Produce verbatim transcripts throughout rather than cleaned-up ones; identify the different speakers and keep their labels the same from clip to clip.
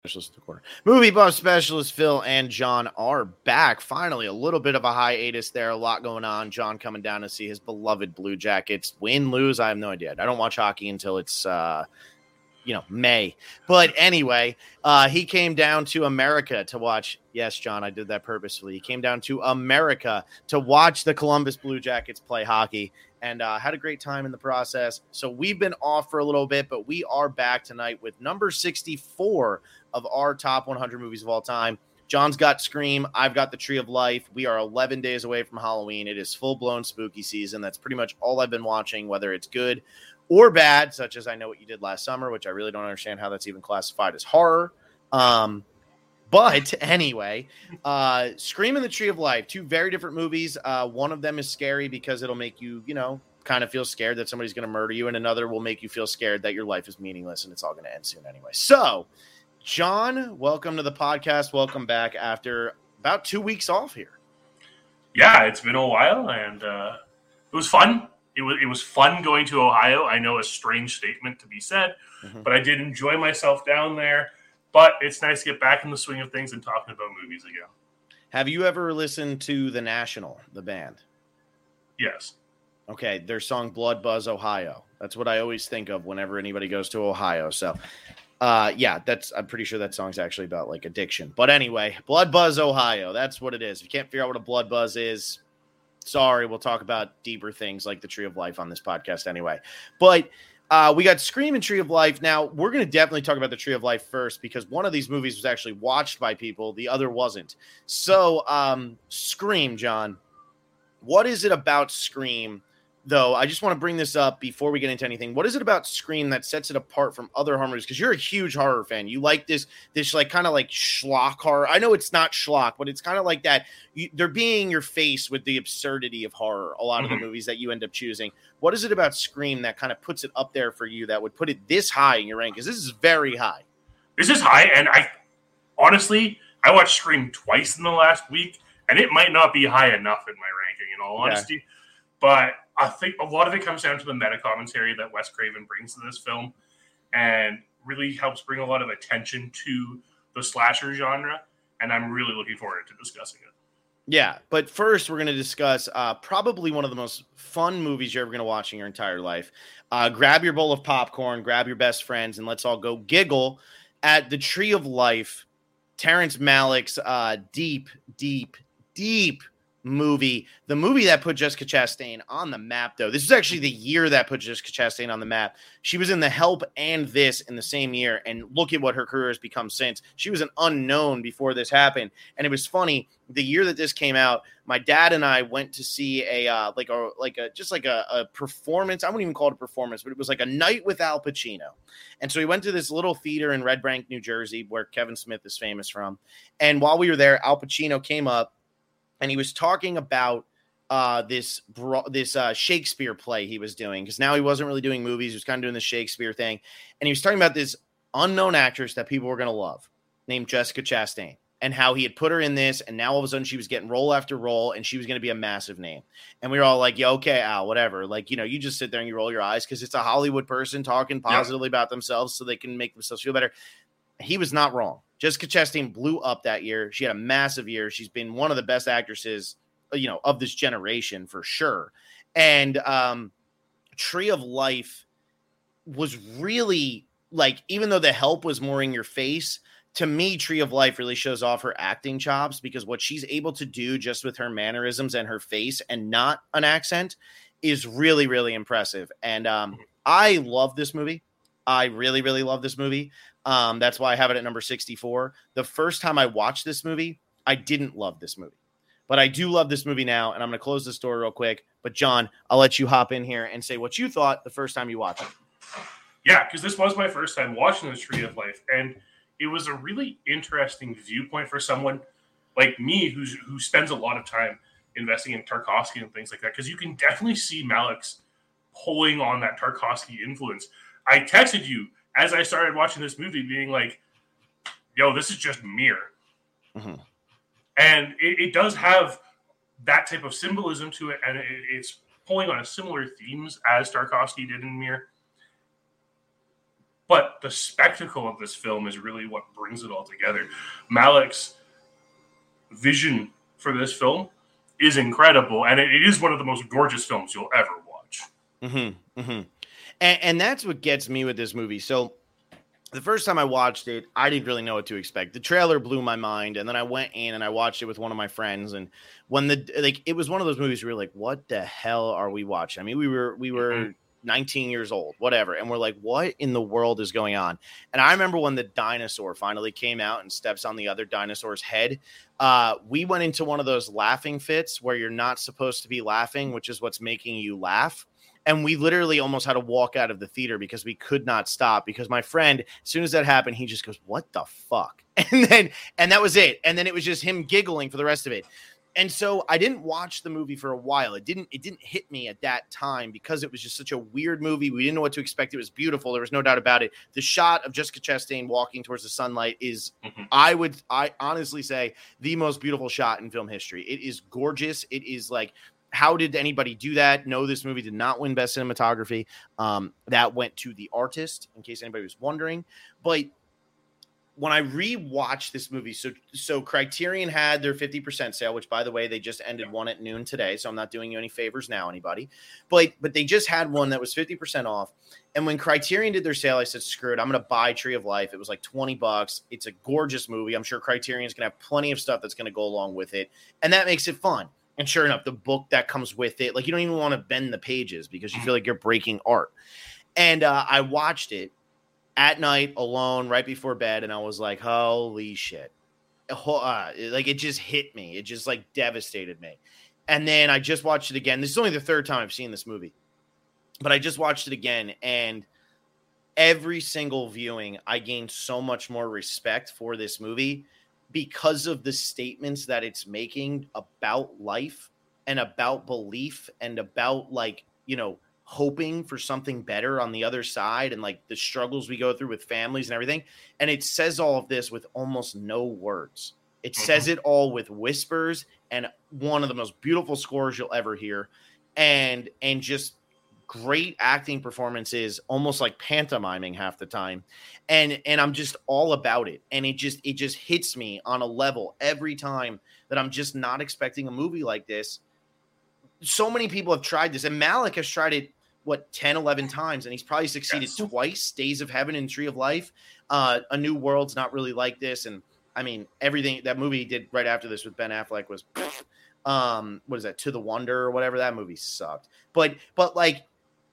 Speaker 1: Specialist corner. Movie buff specialist Phil and John are back. Finally, a little bit of a hiatus there. A lot going on. John coming down to see his beloved Blue Jackets win, lose. I have no idea. I don't watch hockey until it's, uh, you know, May. But anyway, uh, he came down to America to watch. Yes, John, I did that purposefully. He came down to America to watch the Columbus Blue Jackets play hockey and uh, had a great time in the process. So we've been off for a little bit, but we are back tonight with number sixty-four of our top one hundred movies of all time. John's got Scream. I've got The Tree of Life. We are eleven days away from Halloween. It is full-blown spooky season. That's pretty much all I've been watching, whether it's good or bad, such as I Know What You Did Last Summer, which I really don't understand how that's even classified as horror. Um, but anyway, uh, Scream and The Tree of Life, two very different movies. Uh, one of them is scary because it'll make you, you know, kind of feel scared that somebody's going to murder you, and another will make you feel scared that your life is meaningless and it's all going to end soon anyway. So, John, welcome to the podcast. Welcome back after about two weeks off here.
Speaker 2: Yeah, it's been a while, and uh, it was fun. It was it was fun going to Ohio. I know a strange statement to be said, mm-hmm. but I did enjoy myself down there. But it's nice to get back in the swing of things and talking about movies again.
Speaker 1: Have you ever listened to The National, the band?
Speaker 2: Yes.
Speaker 1: Okay, their song Blood Buzz Ohio. That's what I always think of whenever anybody goes to Ohio. So, uh, yeah, that's I'm pretty sure that song's actually about like addiction. But anyway, Blood Buzz Ohio. That's what it is. If you can't figure out what a blood buzz is, sorry, we'll talk about deeper things like the Tree of Life on this podcast anyway. But uh, we got Scream and Tree of Life. Now, we're going to definitely talk about the Tree of Life first because one of these movies was actually watched by people. The other wasn't. So, um, Scream, John, what is it about Scream, though? I just want to bring this up before we get into anything. What is it about Scream that sets it apart from other horror movies? Because you're a huge horror fan. You like this, this like kind of like schlock horror. I know it's not schlock, but it's kind of like that. You, they're being your face with the absurdity of horror. A lot mm-hmm. of the movies that you end up choosing. What is it about Scream that kind of puts it up there for you that would put it this high in your rank? Because this is very high.
Speaker 2: This is high, and I honestly, I watched Scream twice in the last week, and it might not be high enough in my ranking, in all honesty. Yeah. But I think a lot of it comes down to the meta commentary that Wes Craven brings to this film and really helps bring a lot of attention to the slasher genre. And I'm really looking forward to discussing it.
Speaker 1: Yeah, but first we're going to discuss uh, probably one of the most fun movies you're ever going to watch in your entire life. Uh, grab your bowl of popcorn, grab your best friends, and let's all go giggle at The Tree of Life, Terrence Malick's uh, deep, deep, deep movie. The movie that put Jessica Chastain on the map, though. This is actually the year that put Jessica Chastain on the map. She was in The Help and this in the same year, and look at what her career has become since. She was an unknown before this happened, and it was funny. The year that this came out, my dad and I went to see a uh, like a like a just like a, a performance. I wouldn't even call it a performance, but it was like a night with Al Pacino. And so we went to this little theater in Red Bank, New Jersey, where Kevin Smith is famous from. And while we were there, Al Pacino came up, and he was talking about uh, this this uh, Shakespeare play he was doing, because now he wasn't really doing movies. He was kind of doing the Shakespeare thing. And he was talking about this unknown actress that people were going to love named Jessica Chastain, and how he had put her in this, and now all of a sudden she was getting role after role, and she was going to be a massive name. And we were all like, yeah, okay, Al, whatever. Like, you know, you just sit there and you roll your eyes because it's a Hollywood person talking positively yeah. about themselves so they can make themselves feel better. He was not wrong. Jessica Chastain blew up that year. She had a massive year. She's been one of the best actresses, you know, of this generation for sure. And um, Tree of Life was really like, even though The Help was more in your face, to me, Tree of Life really shows off her acting chops, because what she's able to do just with her mannerisms and her face and not an accent is really, really impressive. And um, I love this movie. I really, really love this movie. Um, that's why I have it at number sixty-four. The first time I watched this movie, I didn't love this movie, but I do love this movie now. And I'm going to close the story real quick. But John, I'll let you hop in here and say what you thought the first time you watched it.
Speaker 2: Yeah, because this was my first time watching The Tree of Life, and it was a really interesting viewpoint for someone like me who's who spends a lot of time investing in Tarkovsky and things like that, because you can definitely see Malick's pulling on that Tarkovsky influence. I texted you as I started watching this movie being like, yo, this is just Mirror. Mm-hmm. And it, it does have that type of symbolism to it, and it, it's pulling on a similar themes as Tarkovsky did in Mirror. But the spectacle of this film is really what brings it all together. Malick's vision for this film is incredible, and it, it is one of the most gorgeous films you'll ever watch.
Speaker 1: Mm-hmm, mm-hmm. And, and that's what gets me with this movie. So the first time I watched it, I didn't really know what to expect. The trailer blew my mind, and then I went in and I watched it with one of my friends. And when the like, it was one of those movies where we were like, "What the hell are we watching?" I mean, we were we were mm-hmm. nineteen years old, whatever, and we're like, "What in the world is going on?" And I remember when the dinosaur finally came out and steps on the other dinosaur's head. Uh, we went into one of those laughing fits where you're not supposed to be laughing, which is what's making you laugh. And we literally almost had to walk out of the theater because we could not stop, because my friend, as soon as that happened, he just goes, "What the fuck?" And then, and that was it. And then it was just him giggling for the rest of it. And so I didn't watch the movie for a while. It didn't, it didn't hit me at that time because it was just such a weird movie. We didn't know what to expect. It was beautiful. There was no doubt about it. The shot of Jessica Chastain walking towards the sunlight is, mm-hmm. I would, I honestly say, the most beautiful shot in film history. It is gorgeous. It is like, how did anybody do that? No, this movie did not win Best Cinematography. Um, that went to The Artist, in case anybody was wondering. But when I rewatched this movie, so so Criterion had their fifty percent sale, which, by the way, they just ended one at noon today, so I'm not doing you any favors now, anybody. But but they just had one that was fifty percent off. And when Criterion did their sale, I said, screw it, I'm going to buy Tree of Life. It was like twenty bucks. It's a gorgeous movie. I'm sure Criterion's going to have plenty of stuff that's going to go along with it, and that makes it fun. And sure enough, the book that comes with it, like, you don't even want to bend the pages because you feel like you're breaking art. And uh, I watched it at night alone right before bed, and I was like, holy shit. Uh, like, it just hit me. It just, like, devastated me. And then I just watched it again. This is only the third time I've seen this movie. But I just watched it again, and every single viewing, I gained so much more respect for this movie because of the statements that it's making about life and about belief and about, like, you know, hoping for something better on the other side, and like the struggles we go through with families and everything. And it says all of this with almost no words. It mm-hmm. says it all with whispers and one of the most beautiful scores you'll ever hear. And, and just great acting performances, almost like pantomiming half the time. And, and I'm just all about it. And it just, it just hits me on a level every time that I'm just not expecting a movie like this. So many people have tried this, and Malick has tried it, what, ten, eleven times. And he's probably succeeded yes. twice. Days of Heaven and Tree of Life. Uh, A New World's not really like this. And I mean, everything that movie he did right after this with Ben Affleck was, um, what is that? To the Wonder or whatever. That movie sucked. But, but like,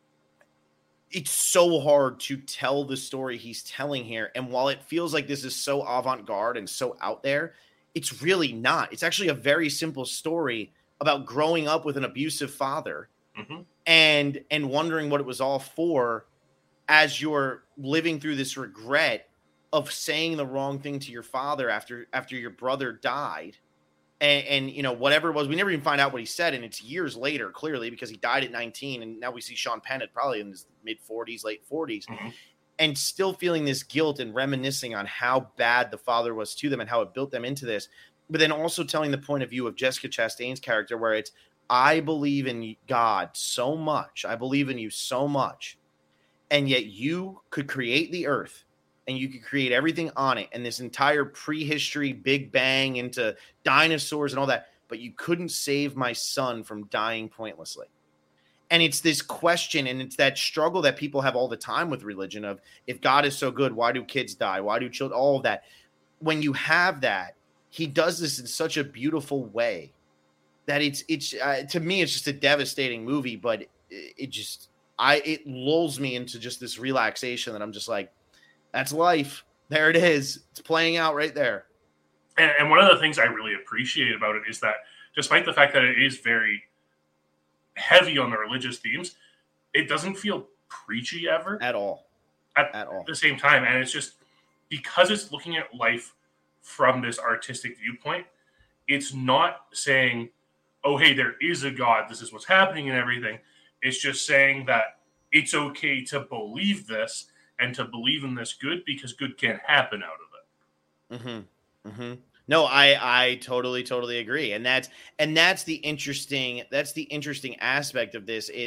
Speaker 1: it's so hard to tell the story he's telling here. And while it feels like this is so avant-garde and so out there, it's really not. It's actually a very simple story about growing up with an abusive father mm-hmm. and, and wondering what it was all for as you're living through this regret of saying the wrong thing to your father after, after your brother died. And, and, you know, whatever it was, we never even find out what he said. And it's years later, clearly, because he died at nineteen. And now we see Sean Penn at probably in his mid forties, late forties, mm-hmm. and still feeling this guilt and reminiscing on how bad the father was to them and how it built them into this. But then also telling the point of view of Jessica Chastain's character, where it's, I believe in God so much. I believe in you so much. And yet you could create the earth. And you could create everything on it, and this entire prehistory Big Bang into dinosaurs and all that, but you couldn't save my son from dying pointlessly. And it's this question, and it's that struggle that people have all the time with religion of, if God is so good, why do kids die? Why do children? All of that. When you have that, he does this in such a beautiful way that it's it's uh, to me, it's just a devastating movie, but it, it just I it lulls me into just this relaxation that I'm just like, that's life. There it is. It's playing out right there.
Speaker 2: And, and one of the things I really appreciate about it is that despite the fact that it is very heavy on the religious themes, it doesn't feel preachy ever.
Speaker 1: At all.
Speaker 2: At,
Speaker 1: at all.
Speaker 2: At the same time. And it's just because it's looking at life from this artistic viewpoint, it's not saying, oh, hey, there is a God, this is what's happening and everything. It's just saying that it's okay to believe this and to believe in this good, because good can happen out of it.
Speaker 1: Mm-hmm. Mm-hmm. No, I, I totally, totally agree. And that's, and that's the interesting, that's the interesting aspect of this is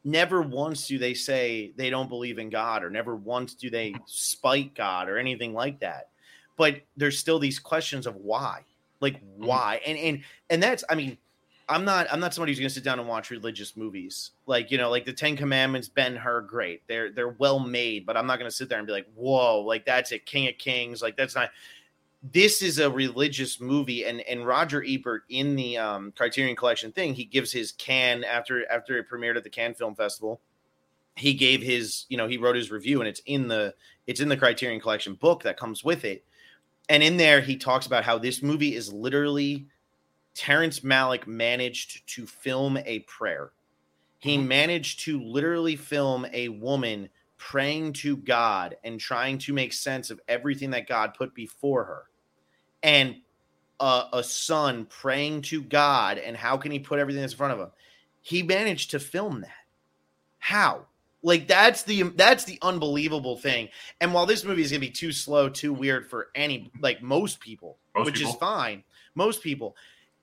Speaker 1: never once do they say they don't believe in God, or never once do they spite God or anything like that. But there's still these questions of why, like why, and and and that's, I mean, I'm not I'm not somebody who's going to sit down and watch religious movies, like, you know, like the Ten Commandments, Ben-Hur, great, they're they're well made, but I'm not going to sit there and be like, whoa, like that's it, King of Kings, like that's not. This is a religious movie, and and Roger Ebert in the um, Criterion Collection thing, he gives his Cannes after after it premiered at the Cannes Film Festival. He gave his, you know, he wrote his review, and it's in the it's in the Criterion Collection book that comes with it. And in there, he talks about how this movie is literally Terrence Malick managed to film a prayer. He managed to literally film a woman praying to God and trying to make sense of everything that God put before her. And uh, a son praying to God, and how can he put everything that's in front of him? He managed to film that. How? Like, that's the that's the unbelievable thing. And while this movie is going to be too slow, too weird for any, like most people,
Speaker 2: Most
Speaker 1: which
Speaker 2: people.
Speaker 1: is fine, most people,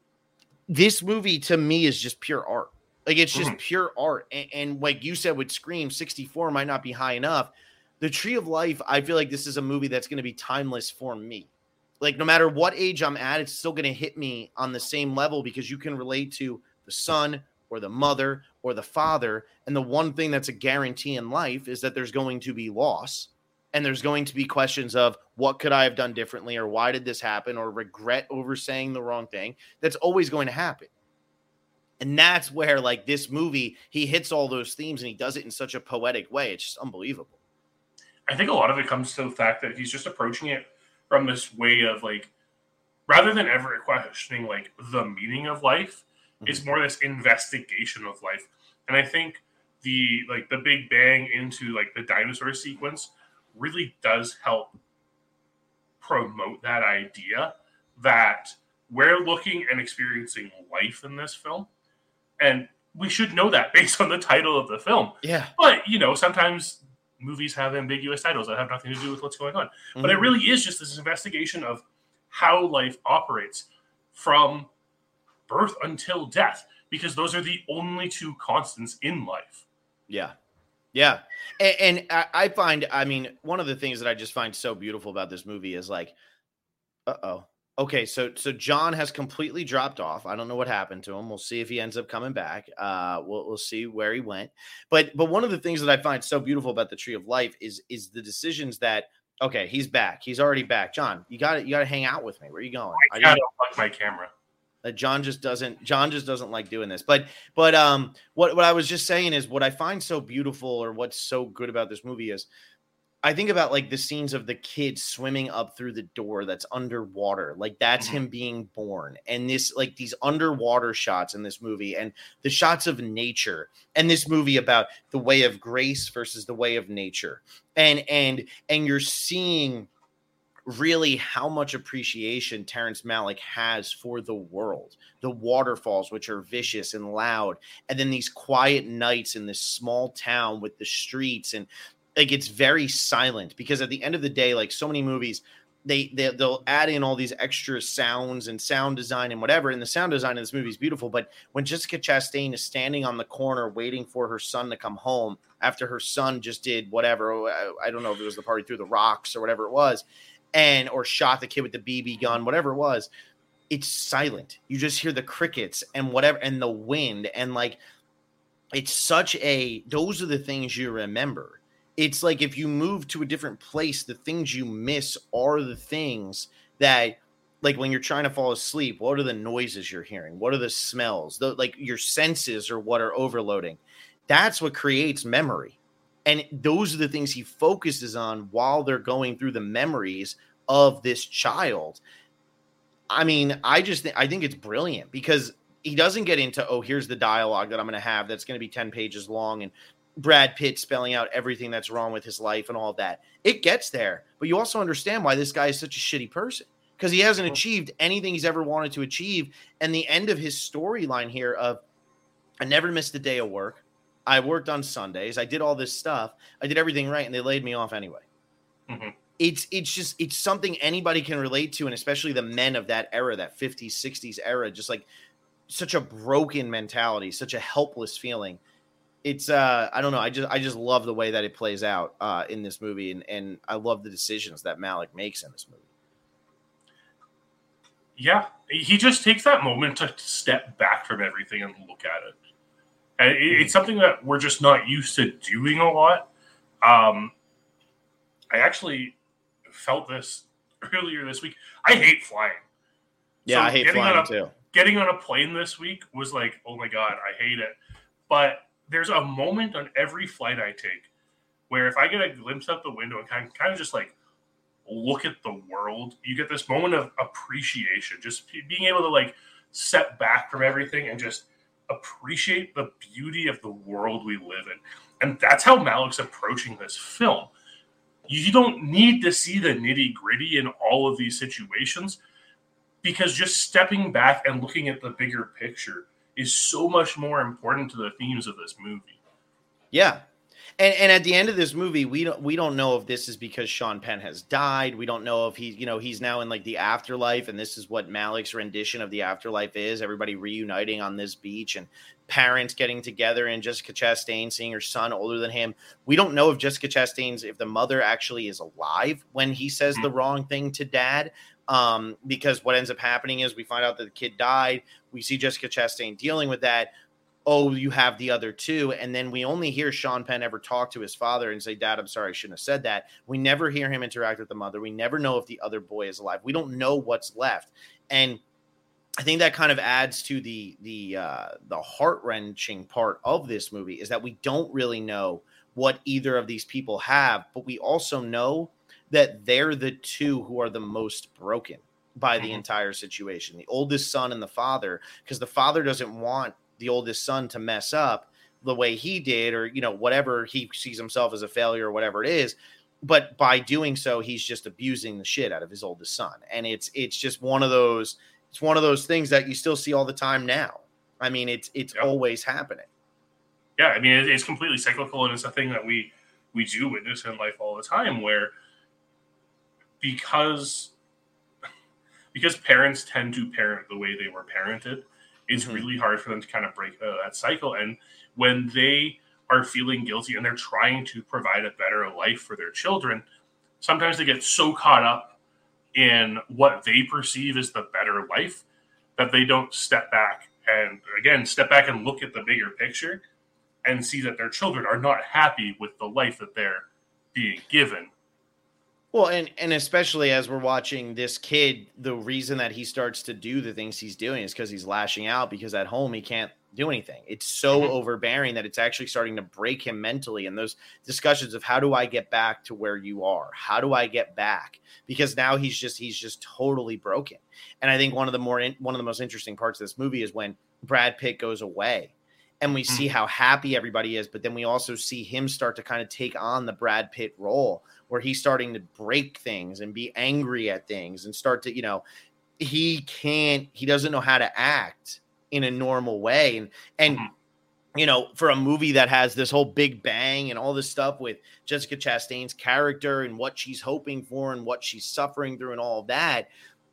Speaker 1: this movie to me is just pure art. Like, it's just
Speaker 2: Mhm.
Speaker 1: pure art. And, and like you said with Scream, sixty-four might not be high enough. The Tree of Life, I feel like this is a movie that's going to be timeless for me. Like, no matter what age I'm at, it's still going to hit me on the same level, because you can relate to the son or the mother or the father. And the one thing that's a guarantee in life is that there's going to be loss, and there's going to be questions of what could I have done differently, or why did this happen, or regret over saying the wrong thing. That's always going to happen. And that's where, like, this movie, he hits all those themes, and he does it in such a poetic way. It's just unbelievable.
Speaker 2: I think a lot of it comes to the fact that he's just approaching it from this way of, like, rather than ever questioning, like, the meaning of life, mm-hmm. it's more this investigation of life. And I think the, like, the big bang into, like, the dinosaur sequence really does help promote that idea that we're looking and experiencing life in this film. And we should know that based on the title of the film.
Speaker 1: Yeah.
Speaker 2: But, you know, sometimes movies have ambiguous titles that have nothing to do with what's going on. Mm-hmm. But it really is just this investigation of how life operates from birth until death, because those are the only two constants in life.
Speaker 1: Yeah. Yeah. And, and I find, I mean, one of the things that I just find so beautiful about this movie is, like, uh-oh. Okay, so so John has completely dropped off. I don't know what happened to him. We'll see if he ends up coming back. Uh, we'll we'll see where he went. But but one of the things that I find so beautiful about the Tree of Life is is the decisions that, okay, he's back. He's already back. John, you got to you got to hang out with me. Where are you going?
Speaker 2: I gotta unplug my camera.
Speaker 1: Uh, John just doesn't. John just doesn't like doing this. But but um, what what I was just saying is, what I find so beautiful, or what's so good about this movie is, I think about, like, the scenes of the kid swimming up through the door that's underwater. Like, that's mm-hmm. him being born. And this, like, these underwater shots in this movie, and the shots of nature, and this movie about the way of grace versus the way of nature. And, and, and you're seeing really how much appreciation Terrence Malick has for the world, the waterfalls, which are vicious and loud. And then these quiet nights in this small town with the streets, and, like, it's very silent, because at the end of the day, like so many movies, they, they they'll add in all these extra sounds and sound design and whatever. And the sound design of this movie is beautiful. But when Jessica Chastain is standing on the corner waiting for her son to come home after her son just did whatever, I, I don't know if it was the party through the rocks or whatever it was, and or shot the kid with the B B gun, whatever it was, it's silent. You just hear the crickets and whatever, and the wind, and, like, it's such a, those are the things you remember. It's like, if you move to a different place, the things you miss are the things that, like, when you're trying to fall asleep, what are the noises you're hearing? What are the smells? The, like, your senses are what are overloading. That's what creates memory. And those are the things he focuses on while they're going through the memories of this child. I mean, I just think, I think it's brilliant, because he doesn't get into, oh, here's the dialogue that I'm going to have that's going to be ten pages long, and Brad Pitt spelling out everything that's wrong with his life and all of that. It gets there, but you also understand why this guy is such a shitty person, because he hasn't achieved anything he's ever wanted to achieve. And the end of his storyline here of, I never missed a day of work. I worked on Sundays. I did all this stuff. I did everything right, and they laid me off anyway. Mm-hmm. It's it's just, it's something anybody can relate to, and especially the men of that era, that fifties, sixties era, just like such a broken mentality, such a helpless feeling. it's uh I don't know. I just I just love the way that it plays out uh in this movie, and and I love the decisions that Malick makes in this movie.
Speaker 2: Yeah, he just takes that moment to step back from everything and look at it. And it's something that we're just not used to doing a lot. Um, I actually felt this earlier this week. I hate flying.
Speaker 1: Yeah, so I hate flying
Speaker 2: a,
Speaker 1: too.
Speaker 2: Getting on a plane this week was like, oh my God, I hate it. But there's a moment on every flight I take where if I get a glimpse out the window and kind of, kind of just like look at the world, you get this moment of appreciation, just being able to like step back from everything and just appreciate the beauty of the world we live in. And that's how Malick's approaching this film. You don't need to see the nitty gritty in all of these situations, because just stepping back and looking at the bigger picture is so much more important to the themes of this movie.
Speaker 1: Yeah. And and at the end of this movie, we don't we don't know if this is because Sean Penn has died. We don't know if he, you know, he's now in like the afterlife, and this is what Malick's rendition of the afterlife is. Everybody reuniting on this beach and parents getting together, and Jessica Chastain seeing her son older than him. We don't know if Jessica Chastain's, if the mother actually is alive when he says the wrong thing to dad. Um, because what ends up happening is we find out that the kid died. We see Jessica Chastain dealing with that. Oh, you have the other two. And then we only hear Sean Penn ever talk to his father and say, Dad, I'm sorry, I shouldn't have said that. We never hear him interact with the mother. We never know if the other boy is alive. We don't know what's left. And I think that kind of adds to the, the, uh, the heart-wrenching part of this movie, is that we don't really know what either of these people have, but we also know that they're the two who are the most broken by the entire situation. The oldest son and the father, because the father doesn't want the oldest son to mess up the way he did, or, you know, whatever, he sees himself as a failure or whatever it is. But by doing so, he's just abusing the shit out of his oldest son. And it's, it's just one of those, it's one of those things that you still see all the time now. I mean, it's, it's yep. always happening.
Speaker 2: Yeah. I mean, it's completely cyclical, and it's a thing that we, we do witness in life all the time, where because, because parents tend to parent the way they were parented, it's mm-hmm. really hard for them to kind of break uh, that cycle. And when they are feeling guilty and they're trying to provide a better life for their children, sometimes they get so caught up in what they perceive as the better life that they don't step back and, again, step back and look at the bigger picture and see that their children are not happy with the life that they're being given.
Speaker 1: Well, and, and especially as we're watching this kid, the reason that he starts to do the things he's doing is because he's lashing out, because at home he can't do anything. It's so mm-hmm. overbearing that it's actually starting to break him mentally. And those discussions of, how do I get back to where you are? How do I get back? Because now he's just, he's just totally broken. And I think one of the more, in, one of the most interesting parts of this movie is when Brad Pitt goes away and we mm-hmm. see how happy everybody is. But then we also see him start to kind of take on the Brad Pitt role, where he's starting to break things and be angry at things and start to, you know, he can't, he doesn't know how to act in a normal way. And, and, mm-hmm. you know, for a movie that has this whole big bang and all this stuff with Jessica Chastain's character and what she's hoping for and what she's suffering through and all of that,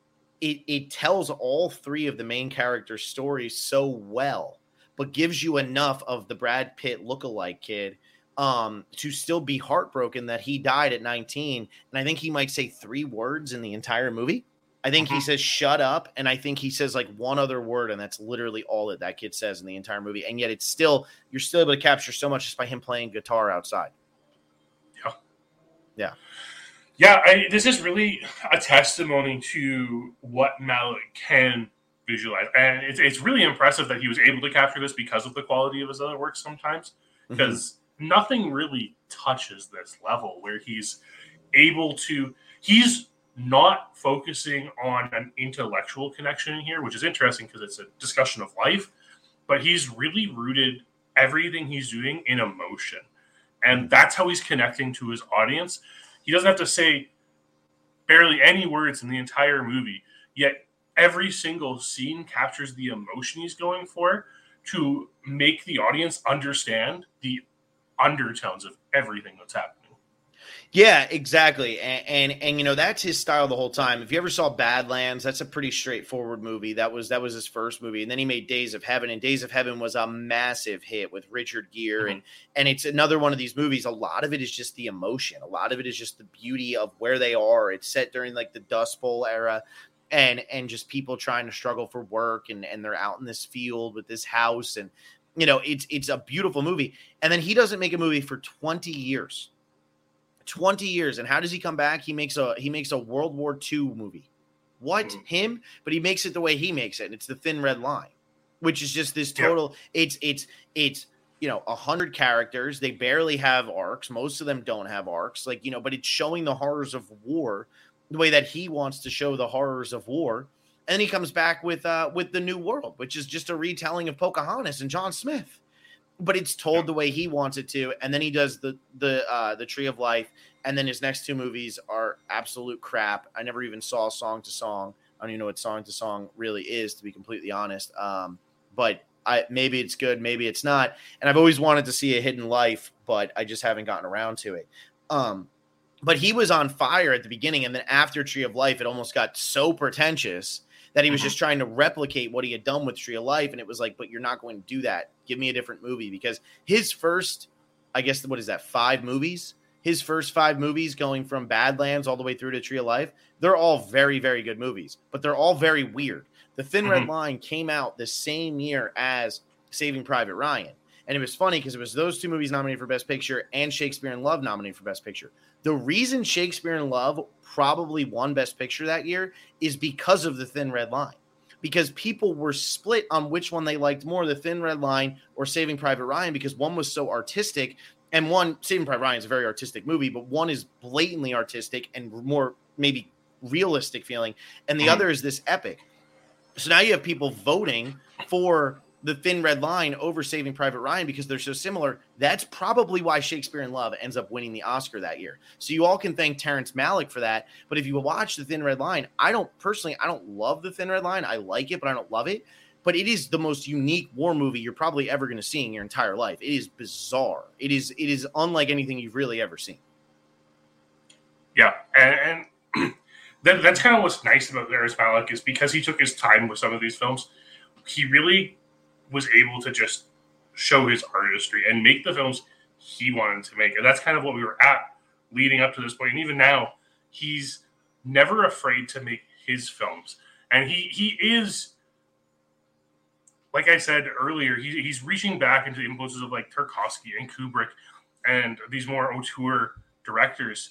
Speaker 1: it, it tells all three of the main characters' stories so well, but gives you enough of the Brad Pitt lookalike kid um, to still be heartbroken that he died at nineteen. And I think he might say three words in the entire movie. I think mm-hmm. he says, shut up. And I think he says like one other word, and that's literally all that that kid says in the entire movie. And yet it's still, you're still able to capture so much just by him playing guitar outside.
Speaker 2: Yeah.
Speaker 1: Yeah.
Speaker 2: Yeah. I, this is really a testimony to what Malick can visualize. And it's, it's really impressive that he was able to capture this because of the quality of his other work sometimes, because mm-hmm. nothing really touches this level where he's able to, he's not focusing on an intellectual connection in here, which is interesting because it's a discussion of life, but he's really rooted everything he's doing in emotion. And that's how he's connecting to his audience. He doesn't have to say barely any words in the entire movie, yet every single scene captures the emotion he's going for to make the audience understand the undertones of everything that's happening.
Speaker 1: Yeah, exactly. And, and and you know, that's his style the whole time. If you ever saw Badlands, that's a pretty straightforward movie. That was that was his first movie. And then he made Days of Heaven, and Days of Heaven was a massive hit with Richard Gere.
Speaker 2: Mm-hmm.
Speaker 1: And and it's another one of these movies. A lot of it is just the emotion. A lot of it is just the beauty of where they are. It's set during like the Dust Bowl era. And and just people trying to struggle for work, and, and they're out in this field with this house. And you know, it's it's a beautiful movie. And then he doesn't make a movie for twenty years. twenty years. And how does he come back? He makes a he makes a World War Two movie. What? Mm. Him? But he makes it the way he makes it. And it's The Thin Red Line, which is just this total yeah. it's it's it's you know, a hundred characters. They barely have arcs. Most of them don't have arcs. Like, you know, but it's showing the horrors of war the way that he wants to show the horrors of war. And he comes back with uh with The New World, which is just a retelling of Pocahontas and John Smith. But it's told the way he wants it to, and then he does the the uh, the Tree of Life, and then his next two movies are absolute crap. I never even saw Song to Song. I don't even know what Song to Song really is, to be completely honest. Um, but I maybe it's good, maybe it's not. And I've always wanted to see A Hidden Life, but I just haven't gotten around to it. Um, but he was on fire at the beginning, and then after Tree of Life, it almost got so pretentious that he was just trying to replicate what he had done with Tree of Life. And it was like, but you're not going to do that. Give me a different movie. Because his first, I guess, what is that, five movies? His first five movies, going from Badlands all the way through to Tree of Life, they're all very, very good movies. But they're all very weird. The Thin mm-hmm. Red Line came out the same year as Saving Private Ryan. And it was funny because it was those two movies nominated for Best Picture and Shakespeare in Love nominated for Best Picture. The reason Shakespeare in Love probably won Best Picture that year is because of The Thin Red Line. Because people were split on which one they liked more, The Thin Red Line or Saving Private Ryan, because one was so artistic. And one, Saving Private Ryan is a very artistic movie, but one is blatantly artistic and more maybe realistic feeling. And the other is this epic. So now you have people voting for The Thin Red Line over Saving Private Ryan because they're so similar. That's probably why Shakespeare in Love ends up winning the Oscar that year. So you all can thank Terrence Malick for that. But if you watch The Thin Red Line, I don't personally, I don't love The Thin Red Line. I like it, but I don't love it. But it is the most unique war movie you're probably ever going to see in your entire life. It is bizarre. It is it is unlike anything you've really ever seen.
Speaker 2: Yeah, and, and that, that's kind of what's nice about Terrence Malick is because he took his time with some of these films, he really was able to just show his artistry and make the films he wanted to make. And that's kind of what we were at leading up to this point. And even now, he's never afraid to make his films. And he he is, like I said earlier, he, he's reaching back into the influences of like Tarkovsky and Kubrick and these more auteur directors.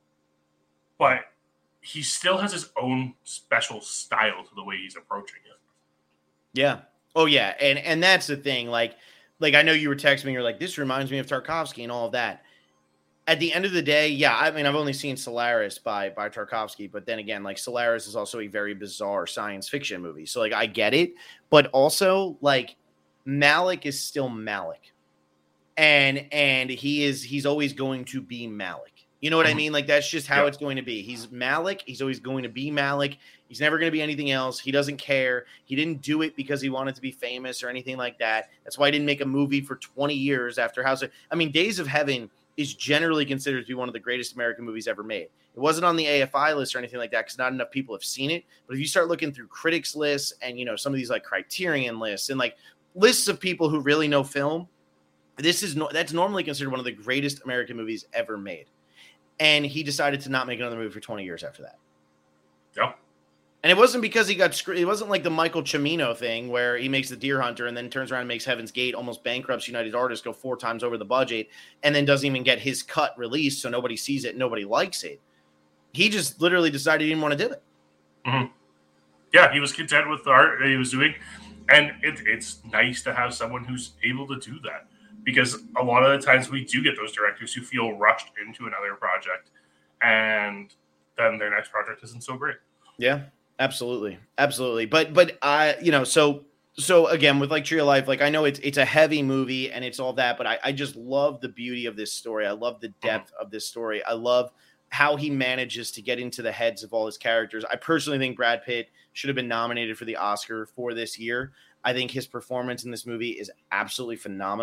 Speaker 2: But he still has his own special style to the way he's approaching it.
Speaker 1: Yeah. Oh yeah, and and that's the thing. Like, like I know you were texting me. You're like, this reminds me of Tarkovsky and all of that. At the end of the day, yeah. I mean, I've only seen Solaris by by Tarkovsky, but then again, like Solaris is also a very bizarre science fiction movie. So like, I get it, but also like Malick is still Malick, and and he is he's always going to be Malick. You know what I mean? Like, that's just how yeah. it's going to be. He's Malick. He's always going to be Malick. He's never going to be anything else. He doesn't care. He didn't do it because he wanted to be famous or anything like that. That's why he didn't make a movie for twenty years after House of... I mean, Days of Heaven is generally considered to be one of the greatest American movies ever made. It wasn't on the A F I list or anything like that because not enough people have seen it. But if you start looking through critics lists and, you know, some of these like Criterion lists and like lists of people who really know film, this is no, that's normally considered one of the greatest American movies ever made. And he decided to not make another movie for twenty years after that.
Speaker 2: Yeah.
Speaker 1: And it wasn't because he got screwed. It wasn't like the Michael Cimino thing where he makes The Deer Hunter and then turns around and makes Heaven's Gate, almost bankrupts United Artists, go four times over the budget, and then doesn't even get his cut released so nobody sees it, nobody likes it. He just literally decided he didn't want to do it.
Speaker 2: Mm-hmm. Yeah, he was content with the art that he was doing. And it, it's nice to have someone who's able to do that. Because a lot of the times we do get those directors who feel rushed into another project and then their next project isn't so great.
Speaker 1: Yeah, absolutely. Absolutely. But, but I, you know, so, so again, with like Tree of Life, like I know it's, it's a heavy movie and it's all that, but I, I just love the beauty of this story. I love the depth mm-hmm. of this story. I love how he manages to get into the heads of all his characters. I personally think Brad Pitt should have been nominated for the Oscar for this year. I think his performance in this movie is absolutely phenomenal.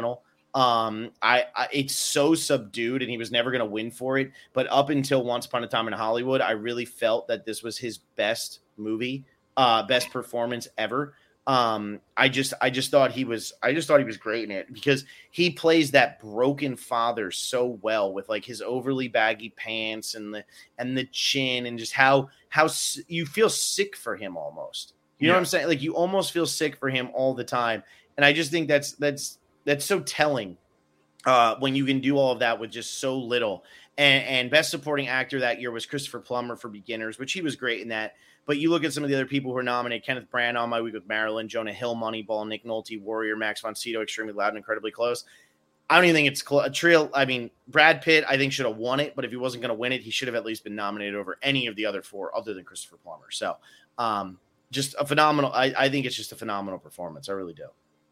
Speaker 1: Um, I, I it's so subdued, and he was never going to win for it. But up until Once Upon a Time in Hollywood, I really felt that this was his best movie, uh, best performance ever. Um, I just I just thought he was I just thought he was great in it because he plays that broken father so well with like his overly baggy pants and the and the chin and just how how you feel sick for him almost. You know yeah. what I'm saying? Like you almost feel sick for him all the time. And I just think that's that's that's so telling uh, when you can do all of that with just so little. And, and best supporting actor that year was Christopher Plummer for Beginners, which he was great in that. But you look at some of the other people who are nominated: Kenneth Branagh, On My Week with Marilyn, Jonah Hill, Moneyball, Nick Nolte, Warrior, Max von Sydow, Extremely Loud and Incredibly Close. I don't even think it's cl- a trio. I mean, Brad Pitt, I think, should have won it, but if he wasn't going to win it, he should have at least been nominated over any of the other four other than Christopher Plummer. So um, just a phenomenal, I, I think it's just a phenomenal performance. I really do.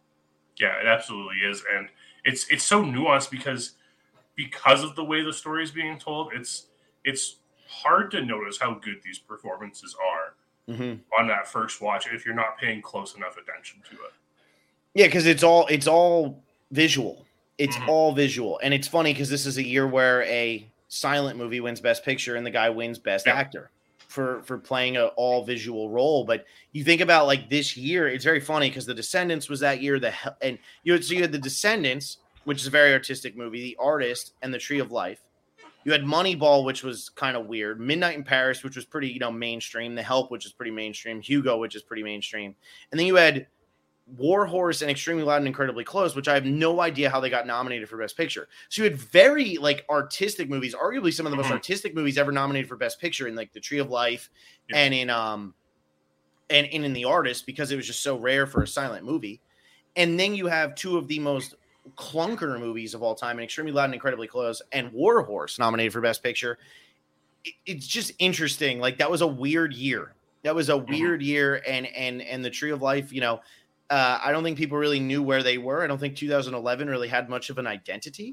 Speaker 2: Yeah, it absolutely is. And it's it's so nuanced because because of the way the story is being told, it's it's hard to notice how good these performances are mm-hmm. on that first watch if you're not paying close enough attention to it.
Speaker 1: Yeah, because it's all it's all visual. It's mm-hmm. all visual. And it's funny because this is a year where a silent movie wins Best Picture and the guy wins Best yeah. Actor for for playing an all visual role. But you think about like this year, it's very funny because The Descendants was that year. The and you had, so you had The Descendants, which is a very artistic movie, The Artist, and The Tree of Life. You had Moneyball, which was kind of weird. Midnight in Paris, which was pretty, you know, mainstream. The Help, which is pretty mainstream. Hugo, which is pretty mainstream. And then you had War Horse and Extremely Loud and Incredibly Close, which I have no idea how they got nominated for Best Picture. So you had very like artistic movies, arguably some of the most artistic movies ever nominated for Best Picture in like The Tree of Life yeah. and in um and, and in The Artist, because it was just so rare for a silent movie. And then you have two of the most clunker movies of all time, and Extremely Loud and Incredibly Close and War Horse nominated for Best Picture. It, it's just interesting. Like that was a weird year. That was a weird mm-hmm. year. And, and, and The Tree of Life, you know, uh, I don't think people really knew where they were. I don't think two thousand eleven really had much of an identity.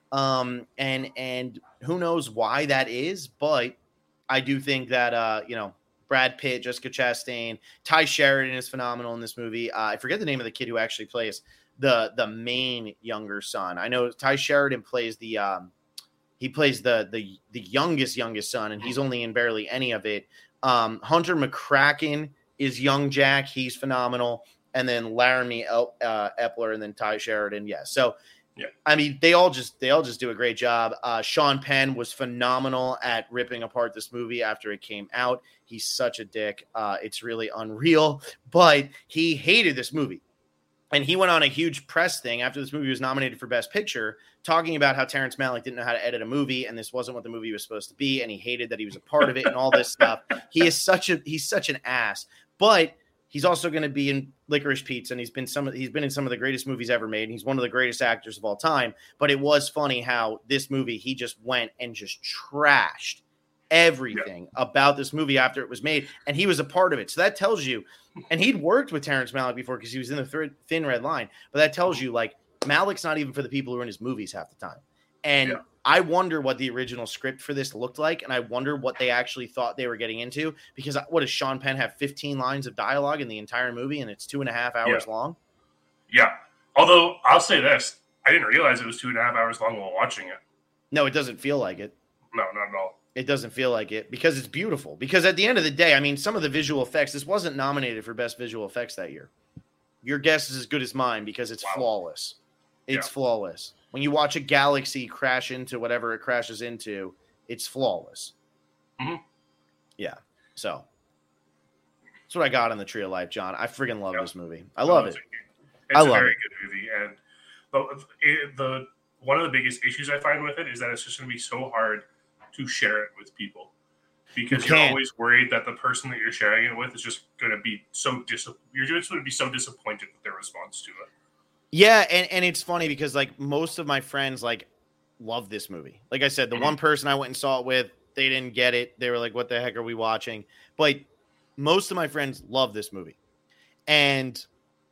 Speaker 1: Um, and, and who knows why that is, but I do think that, uh, you know, Brad Pitt, Jessica Chastain, Ty Sheridan is phenomenal in this movie. Uh, I forget the name of the kid who actually plays the the main younger son. I know Ty Sheridan plays the um he plays the the the youngest youngest son, and he's only in barely any of it. Um, Hunter McCracken is young Jack. He's phenomenal. And then Laramie El, uh, Epler, and then Ty Sheridan. Yeah. So, yeah. I mean, they all just they all just do a great job. Uh, Sean Penn was phenomenal at ripping apart this movie after it came out. He's such a dick. Uh, it's really unreal. But he hated this movie. And he went on a huge press thing after this movie was nominated for Best Picture, talking about how Terrence Malick didn't know how to edit a movie, and this wasn't what the movie was supposed to be, and he hated that he was a part of it and all this stuff. He is such a he's such an ass. But he's also going to be in Licorice Pizza, and he's been some of, he's been in some of the greatest movies ever made. And he's one of the greatest actors of all time. But it was funny how this movie, he just went and just trashed everything yeah. about this movie after it was made, and he was a part of it. So that tells you, and he'd worked with Terrence Malick before because he was in the th- Thin Red Line. But that tells you, like, Malick's not even for the people who are in his movies half the time. And yeah. I wonder what the original script for this looked like, and I wonder what they actually thought they were getting into, because what does Sean Penn have fifteen lines of dialogue in the entire movie, and it's two and a half hours
Speaker 2: yeah.
Speaker 1: long?
Speaker 2: Yeah. Although, I'll say this. I didn't realize it was two and a half hours long while watching it.
Speaker 1: No, it doesn't feel like it.
Speaker 2: No, not at all.
Speaker 1: It doesn't feel like it because it's beautiful. Because at the end of the day, I mean, some of the visual effects, this wasn't nominated for Best Visual Effects that year. Your guess is as good as mine because it's wow. flawless. It's yeah. flawless. When you watch a galaxy crash into whatever it crashes into, it's flawless.
Speaker 2: Mm-hmm.
Speaker 1: Yeah. So that's what I got on The Tree of Life, John. I freaking love yeah. this movie. I love it.
Speaker 2: It's
Speaker 1: I
Speaker 2: a
Speaker 1: love
Speaker 2: very
Speaker 1: it.
Speaker 2: good movie. And the, it, the one of the biggest issues I find with it is that it's just going to be so hard to share it with people, because you you're always worried that the person that you're sharing it with is just going to be so dis- you're just going to be so disappointed with their response to it.
Speaker 1: Yeah, and, and it's funny because like most of my friends like love this movie. Like I said, the mm-hmm. one person I went and saw it with, they didn't get it. They were like, "What the heck are we watching?" But most of my friends love this movie, and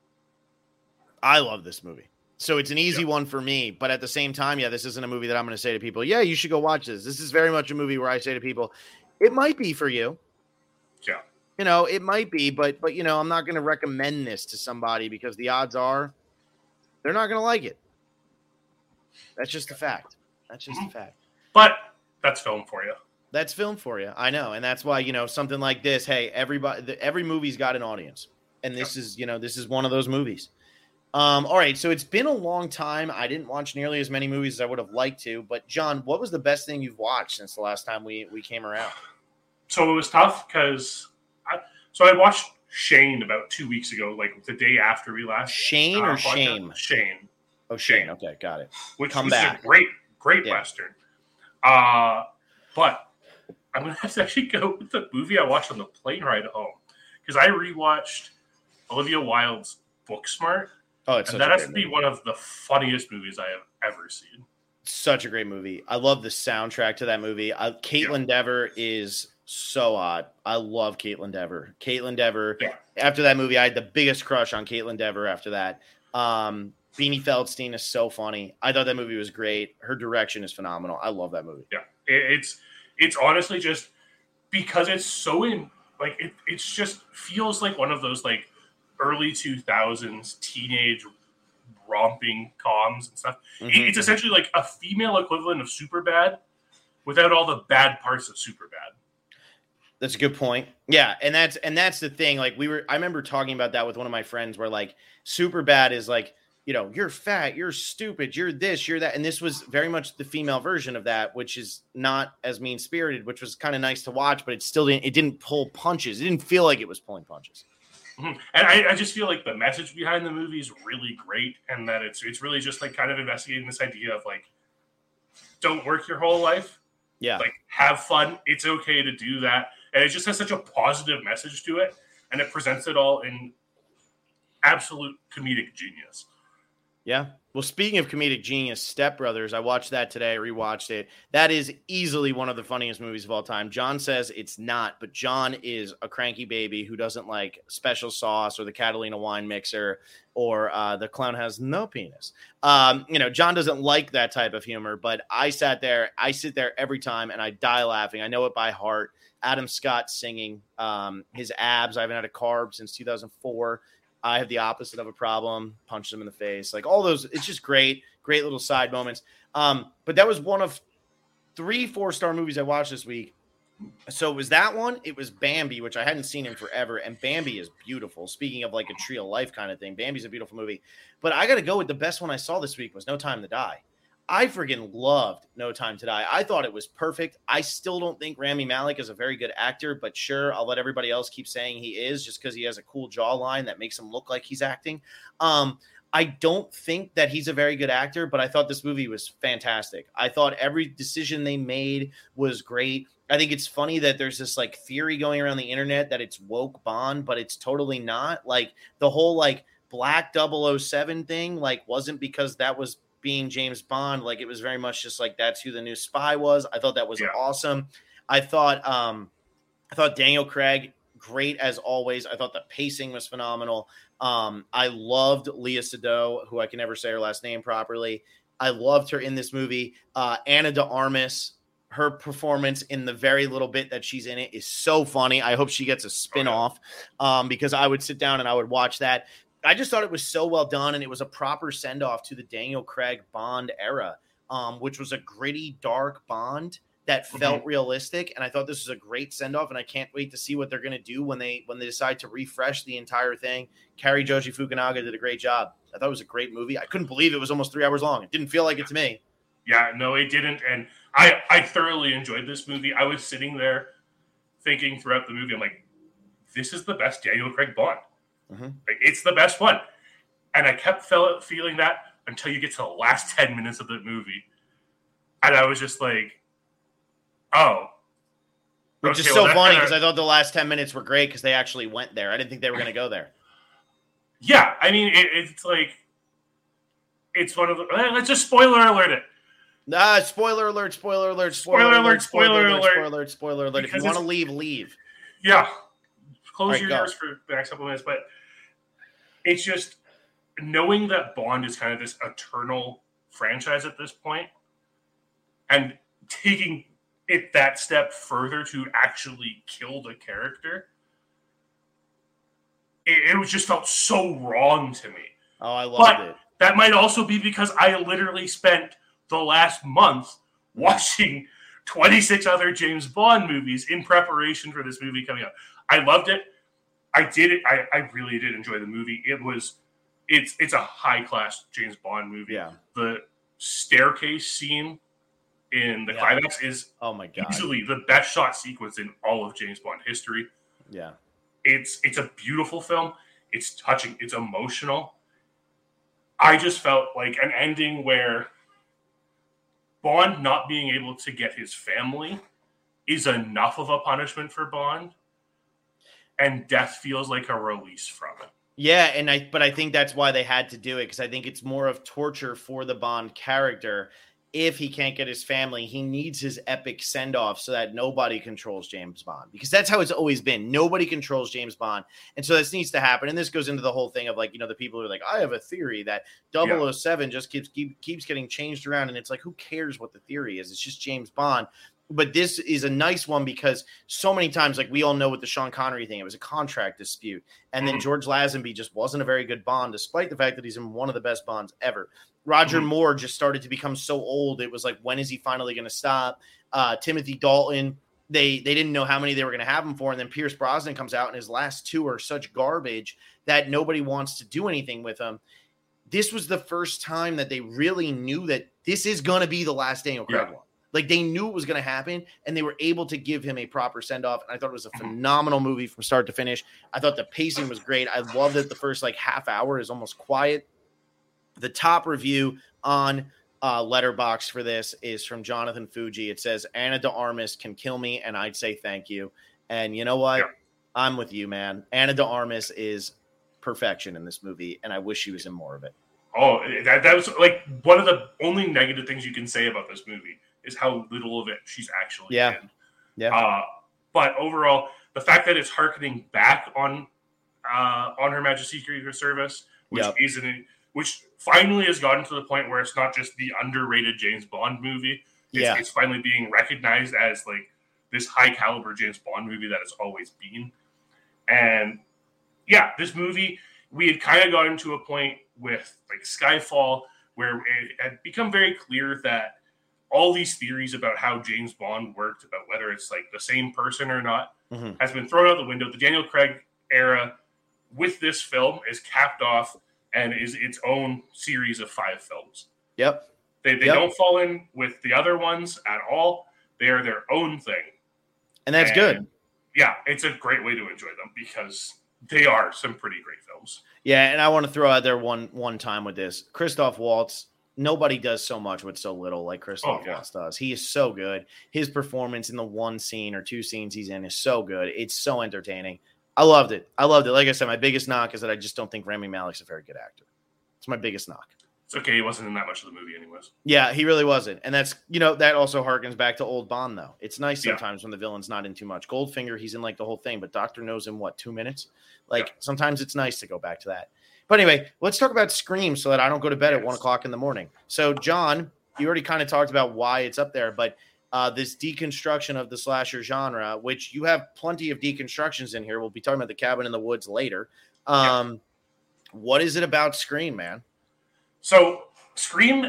Speaker 1: I love this movie. So it's an easy yeah. one for me, but at the same time, yeah, this isn't a movie that I'm going to say to people, yeah, you should go watch this. This is very much a movie where I say to people, it might be for you.
Speaker 2: Yeah.
Speaker 1: You know, it might be, but, but you know, I'm not going to recommend this to somebody because the odds are they're not going to like it. That's just a fact. That's just a fact.
Speaker 2: But that's film for you.
Speaker 1: That's film for you. I know. And that's why, you know, something like this, hey, everybody, the, every movie's got an audience. And this yep. is, you know, this is one of those movies. Um, all right. So it's been a long time. I didn't watch nearly as many movies as I would have liked to. But, John, what was the best thing you've watched since the last time we, we came around?
Speaker 2: So it was tough because I, so I watched Shane about two weeks ago, like the day after we last.
Speaker 1: Shane
Speaker 2: uh,
Speaker 1: or Shame?
Speaker 2: Shane.
Speaker 1: Oh, Shane. Okay, got it.
Speaker 2: Which
Speaker 1: Come
Speaker 2: was
Speaker 1: back.
Speaker 2: a great, great
Speaker 1: yeah.
Speaker 2: Western. Uh, but I'm going to have to actually go with the movie I watched on the plane ride home. Because I rewatched Olivia Wilde's Booksmart.
Speaker 1: Oh, it's
Speaker 2: and
Speaker 1: such
Speaker 2: that
Speaker 1: a
Speaker 2: has
Speaker 1: great
Speaker 2: to be
Speaker 1: movie.
Speaker 2: one of the funniest movies I have ever seen.
Speaker 1: Such a great movie. I love the soundtrack to that movie. I, Caitlin yeah. Dever is so odd. I love Caitlin Dever. Caitlin Dever.
Speaker 2: Yeah.
Speaker 1: After that movie, I had the biggest crush on Caitlin Dever after that. Um, Beanie Feldstein is so funny. I thought that movie was great. Her direction is phenomenal. I love that movie.
Speaker 2: Yeah, it, it's it's honestly just because it's so in like it. It's just feels like one of those like early two thousands teenage romping coms and stuff.
Speaker 1: Mm-hmm.
Speaker 2: It, it's essentially like a female equivalent of Superbad without all the bad parts of Superbad.
Speaker 1: That's a good point. Yeah, and that's and that's the thing. Like we were, I remember talking about that with one of my friends, where like Superbad is like, you know, you're fat, you're stupid, you're this, you're that, and this was very much the female version of that, which is not as mean spirited, which was kind of nice to watch, but it still didn't. It didn't pull punches. It didn't feel like it was pulling punches.
Speaker 2: Mm-hmm. And I, I just feel like the message behind the movie is really great, and that it's it's really just like kind of investigating this idea of like, don't work your whole life.
Speaker 1: Yeah,
Speaker 2: like have fun. It's okay to do that. And it just has such a positive message to it, and it presents it all in absolute comedic genius.
Speaker 1: Yeah. Well, speaking of comedic genius, Step Brothers, I watched that today, rewatched it. That is easily one of the funniest movies of all time. John says it's not, but John is a cranky baby who doesn't like special sauce or the Catalina wine mixer or uh, the clown has no penis. Um, you know, John doesn't like that type of humor, but I sat there, I sit there every time and I die laughing. I know it by heart. Adam Scott singing, um, his abs. I haven't had a carb since two thousand four. I have the opposite of a problem. Punches him in the face. Like all those. It's just great. Great little side moments. Um, but that was one of three four-star movies I watched this week. So it was that one. It was Bambi, which I hadn't seen in forever. And Bambi is beautiful. Speaking of like a tree of life kind of thing, Bambi's a beautiful movie. But I got to go with the best one I saw this week was No Time to Die. I friggin' loved No Time to Die. I thought it was perfect. I still don't think Rami Malek is a very good actor, but sure, I'll let everybody else keep saying he is just because he has a cool jawline that makes him look like he's acting. Um, I don't think that he's a very good actor, but I thought this movie was fantastic. I thought every decision they made was great. I think it's funny that there's this like theory going around the internet that it's woke Bond, but it's totally not. Like the whole like Black double oh seven thing like wasn't because that was being James Bond. Like it was very much just like that's who the new spy was. I thought that was yeah. awesome. I thought um I thought Daniel Craig great as always. I thought the pacing was phenomenal. Um I loved Lea Seydoux, who I can never say her last name properly. I loved her in this movie. Uh Anna de Armas, her performance in the very little bit that she's in it is so funny. I hope she gets a spin-off um because I would sit down and I would watch that. I just thought it was so well done, and it was a proper send-off to the Daniel Craig Bond era, um, which was a gritty, dark Bond that felt mm-hmm. realistic, and I thought this was a great send-off, and I can't wait to see what they're going to do when they when they decide to refresh the entire thing. Cary Joji Fukunaga did a great job. I thought it was a great movie. I couldn't believe it was almost three hours long. It didn't feel like it to me.
Speaker 2: Yeah, no, it didn't, and I, I thoroughly enjoyed this movie. I was sitting there thinking throughout the movie, I'm like, this is the best Daniel Craig Bond. Mm-hmm. Like, it's the best one. And I kept felt, feeling that until you get to the last ten minutes of the movie. And I was just like, oh.
Speaker 1: Which okay, is so well, funny because I thought the last ten minutes were great because they actually went there. I didn't think they were going to go there.
Speaker 2: Yeah. I mean, it, it's like, it's one of the, let's just spoiler alert it.
Speaker 1: Nah, spoiler alert, spoiler alert,
Speaker 2: spoiler, spoiler alert, spoiler, spoiler alert,
Speaker 1: spoiler alert, spoiler alert. If you want to leave, leave.
Speaker 2: Yeah. Close right, your
Speaker 1: go.
Speaker 2: ears for the next couple of minutes, but it's just knowing that Bond is kind of this eternal franchise at this point, and taking it that step further to actually kill the character. It, it was just felt so wrong to me.
Speaker 1: Oh, I loved
Speaker 2: but
Speaker 1: it.
Speaker 2: That might also be because I literally spent the last month watching twenty-six other James Bond movies in preparation for this movie coming out. I loved it. I did it. I, I really did enjoy the movie. It was, it's it's a high class James Bond movie.
Speaker 1: Yeah.
Speaker 2: The staircase scene in the
Speaker 1: yeah.
Speaker 2: climax is
Speaker 1: oh my god
Speaker 2: easily the best shot sequence in all of James Bond history.
Speaker 1: Yeah.
Speaker 2: It's it's a beautiful film. It's touching. It's emotional. I just felt like an ending where Bond not being able to get his family is enough of a punishment for Bond, and death feels like a release from it.
Speaker 1: Yeah, and I but I think that's why they had to do it, because I think it's more of torture for the Bond character. If he can't get his family, he needs his epic send-off so that nobody controls James Bond, because that's how it's always been. Nobody controls James Bond. And so this needs to happen. And this goes into the whole thing of like, you know, the people who are like, I have a theory that double oh seven yeah. just keeps, keep, keeps getting changed around. And it's like, who cares what the theory is? It's just James Bond. But this is a nice one because so many times, like we all know with the Sean Connery thing, it was a contract dispute. And then George Lazenby just wasn't a very good Bond, despite the fact that he's in one of the best Bonds ever. Roger mm-hmm. Moore just started to become so old. It was like, when is he finally going to stop? Uh, Timothy Dalton, they they didn't know how many they were going to have him for. And then Pierce Brosnan comes out, and his last two are such garbage that nobody wants to do anything with him. This was the first time that they really knew that this is going to be the last Daniel Craig
Speaker 2: yeah.
Speaker 1: one. Like, they knew it was going to happen, and they were able to give him a proper send-off. And I thought it was a phenomenal movie from start to finish. I thought the pacing was great. I loved that the first, like, half hour is almost quiet. The top review on uh, Letterboxd for this is from Jonathan Fuji. It says, Anna de Armas can kill me, and I'd say thank you. And you know what? Yeah. I'm with you, man. Anna de Armas is perfection in this movie, and I wish she was in more of it.
Speaker 2: Oh, that, that was, like, one of the only negative things you can say about this movie is how little of it she's actually
Speaker 1: yeah.
Speaker 2: in.
Speaker 1: Yeah.
Speaker 2: Uh, but overall, the fact that it's harkening back on uh, on Her Majesty's Secret Service, which yep. isn't, which finally has gotten to the point where it's not just the underrated James Bond movie. It's,
Speaker 1: yeah.
Speaker 2: it's finally being recognized as like this high caliber James Bond movie that it's always been. And yeah, this movie, we had kind of gotten to a point with like Skyfall where it had become very clear that all these theories about how James Bond worked, about whether it's like the same person or not, mm-hmm. has been thrown out the window. The Daniel Craig era with this film is capped off and is its own series of five films.
Speaker 1: Yep.
Speaker 2: They, they
Speaker 1: yep.
Speaker 2: don't fall in with the other ones at all. They are their own thing.
Speaker 1: And that's and, good.
Speaker 2: Yeah, it's a great way to enjoy them because they are some pretty great films.
Speaker 1: Yeah, and I want to throw out there one one time with this. Christoph Waltz, nobody does so much with so little like Christoph oh, yeah. Waltz does. He is so good. His performance in the one scene or two scenes he's in is so good. It's so entertaining. I loved it. I loved it. Like I said, my biggest knock is that I just don't think Rami Malek's a very good actor. It's my biggest knock.
Speaker 2: It's okay. He wasn't in that much of the movie anyways.
Speaker 1: Yeah, he really wasn't. And that's, you know, that also harkens back to old Bond, though. It's nice sometimes yeah. when the villain's not in too much. Goldfinger, he's in like the whole thing, but Doctor knows in what, two minutes? Like yeah. sometimes it's nice to go back to that. But anyway, let's talk about Scream so that I don't go to bed yes. at one o'clock in the morning. So, John, you already kind of talked about why it's up there, but uh, this deconstruction of the slasher genre, which you have plenty of deconstructions in here. We'll be talking about The Cabin in the Woods later. Um, yeah. What is it about Scream, man?
Speaker 2: So, Scream,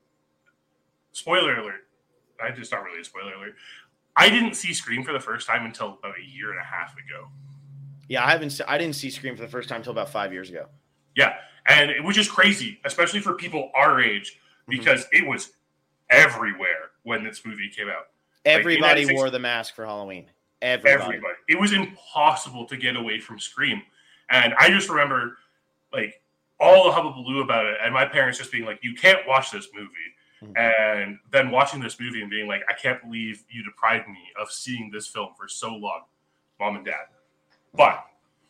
Speaker 2: spoiler alert. I just not really a spoiler alert. I didn't see Scream for the first time until about a year and a half ago.
Speaker 1: Yeah, I haven't. I didn't see Scream for the first time until about five years ago.
Speaker 2: Yeah, and it, which is crazy, especially for people our age, because mm-hmm. it was everywhere when this movie came out.
Speaker 1: Everybody like, wore the mask for Halloween. Everybody.
Speaker 2: Everybody. It was impossible to get away from Scream, and I just remember like all the hullabaloo about it, and my parents just being like, "You can't watch this movie." Mm-hmm. And then watching this movie and being like, I can't believe you deprived me of seeing this film for so long, Mom and Dad. But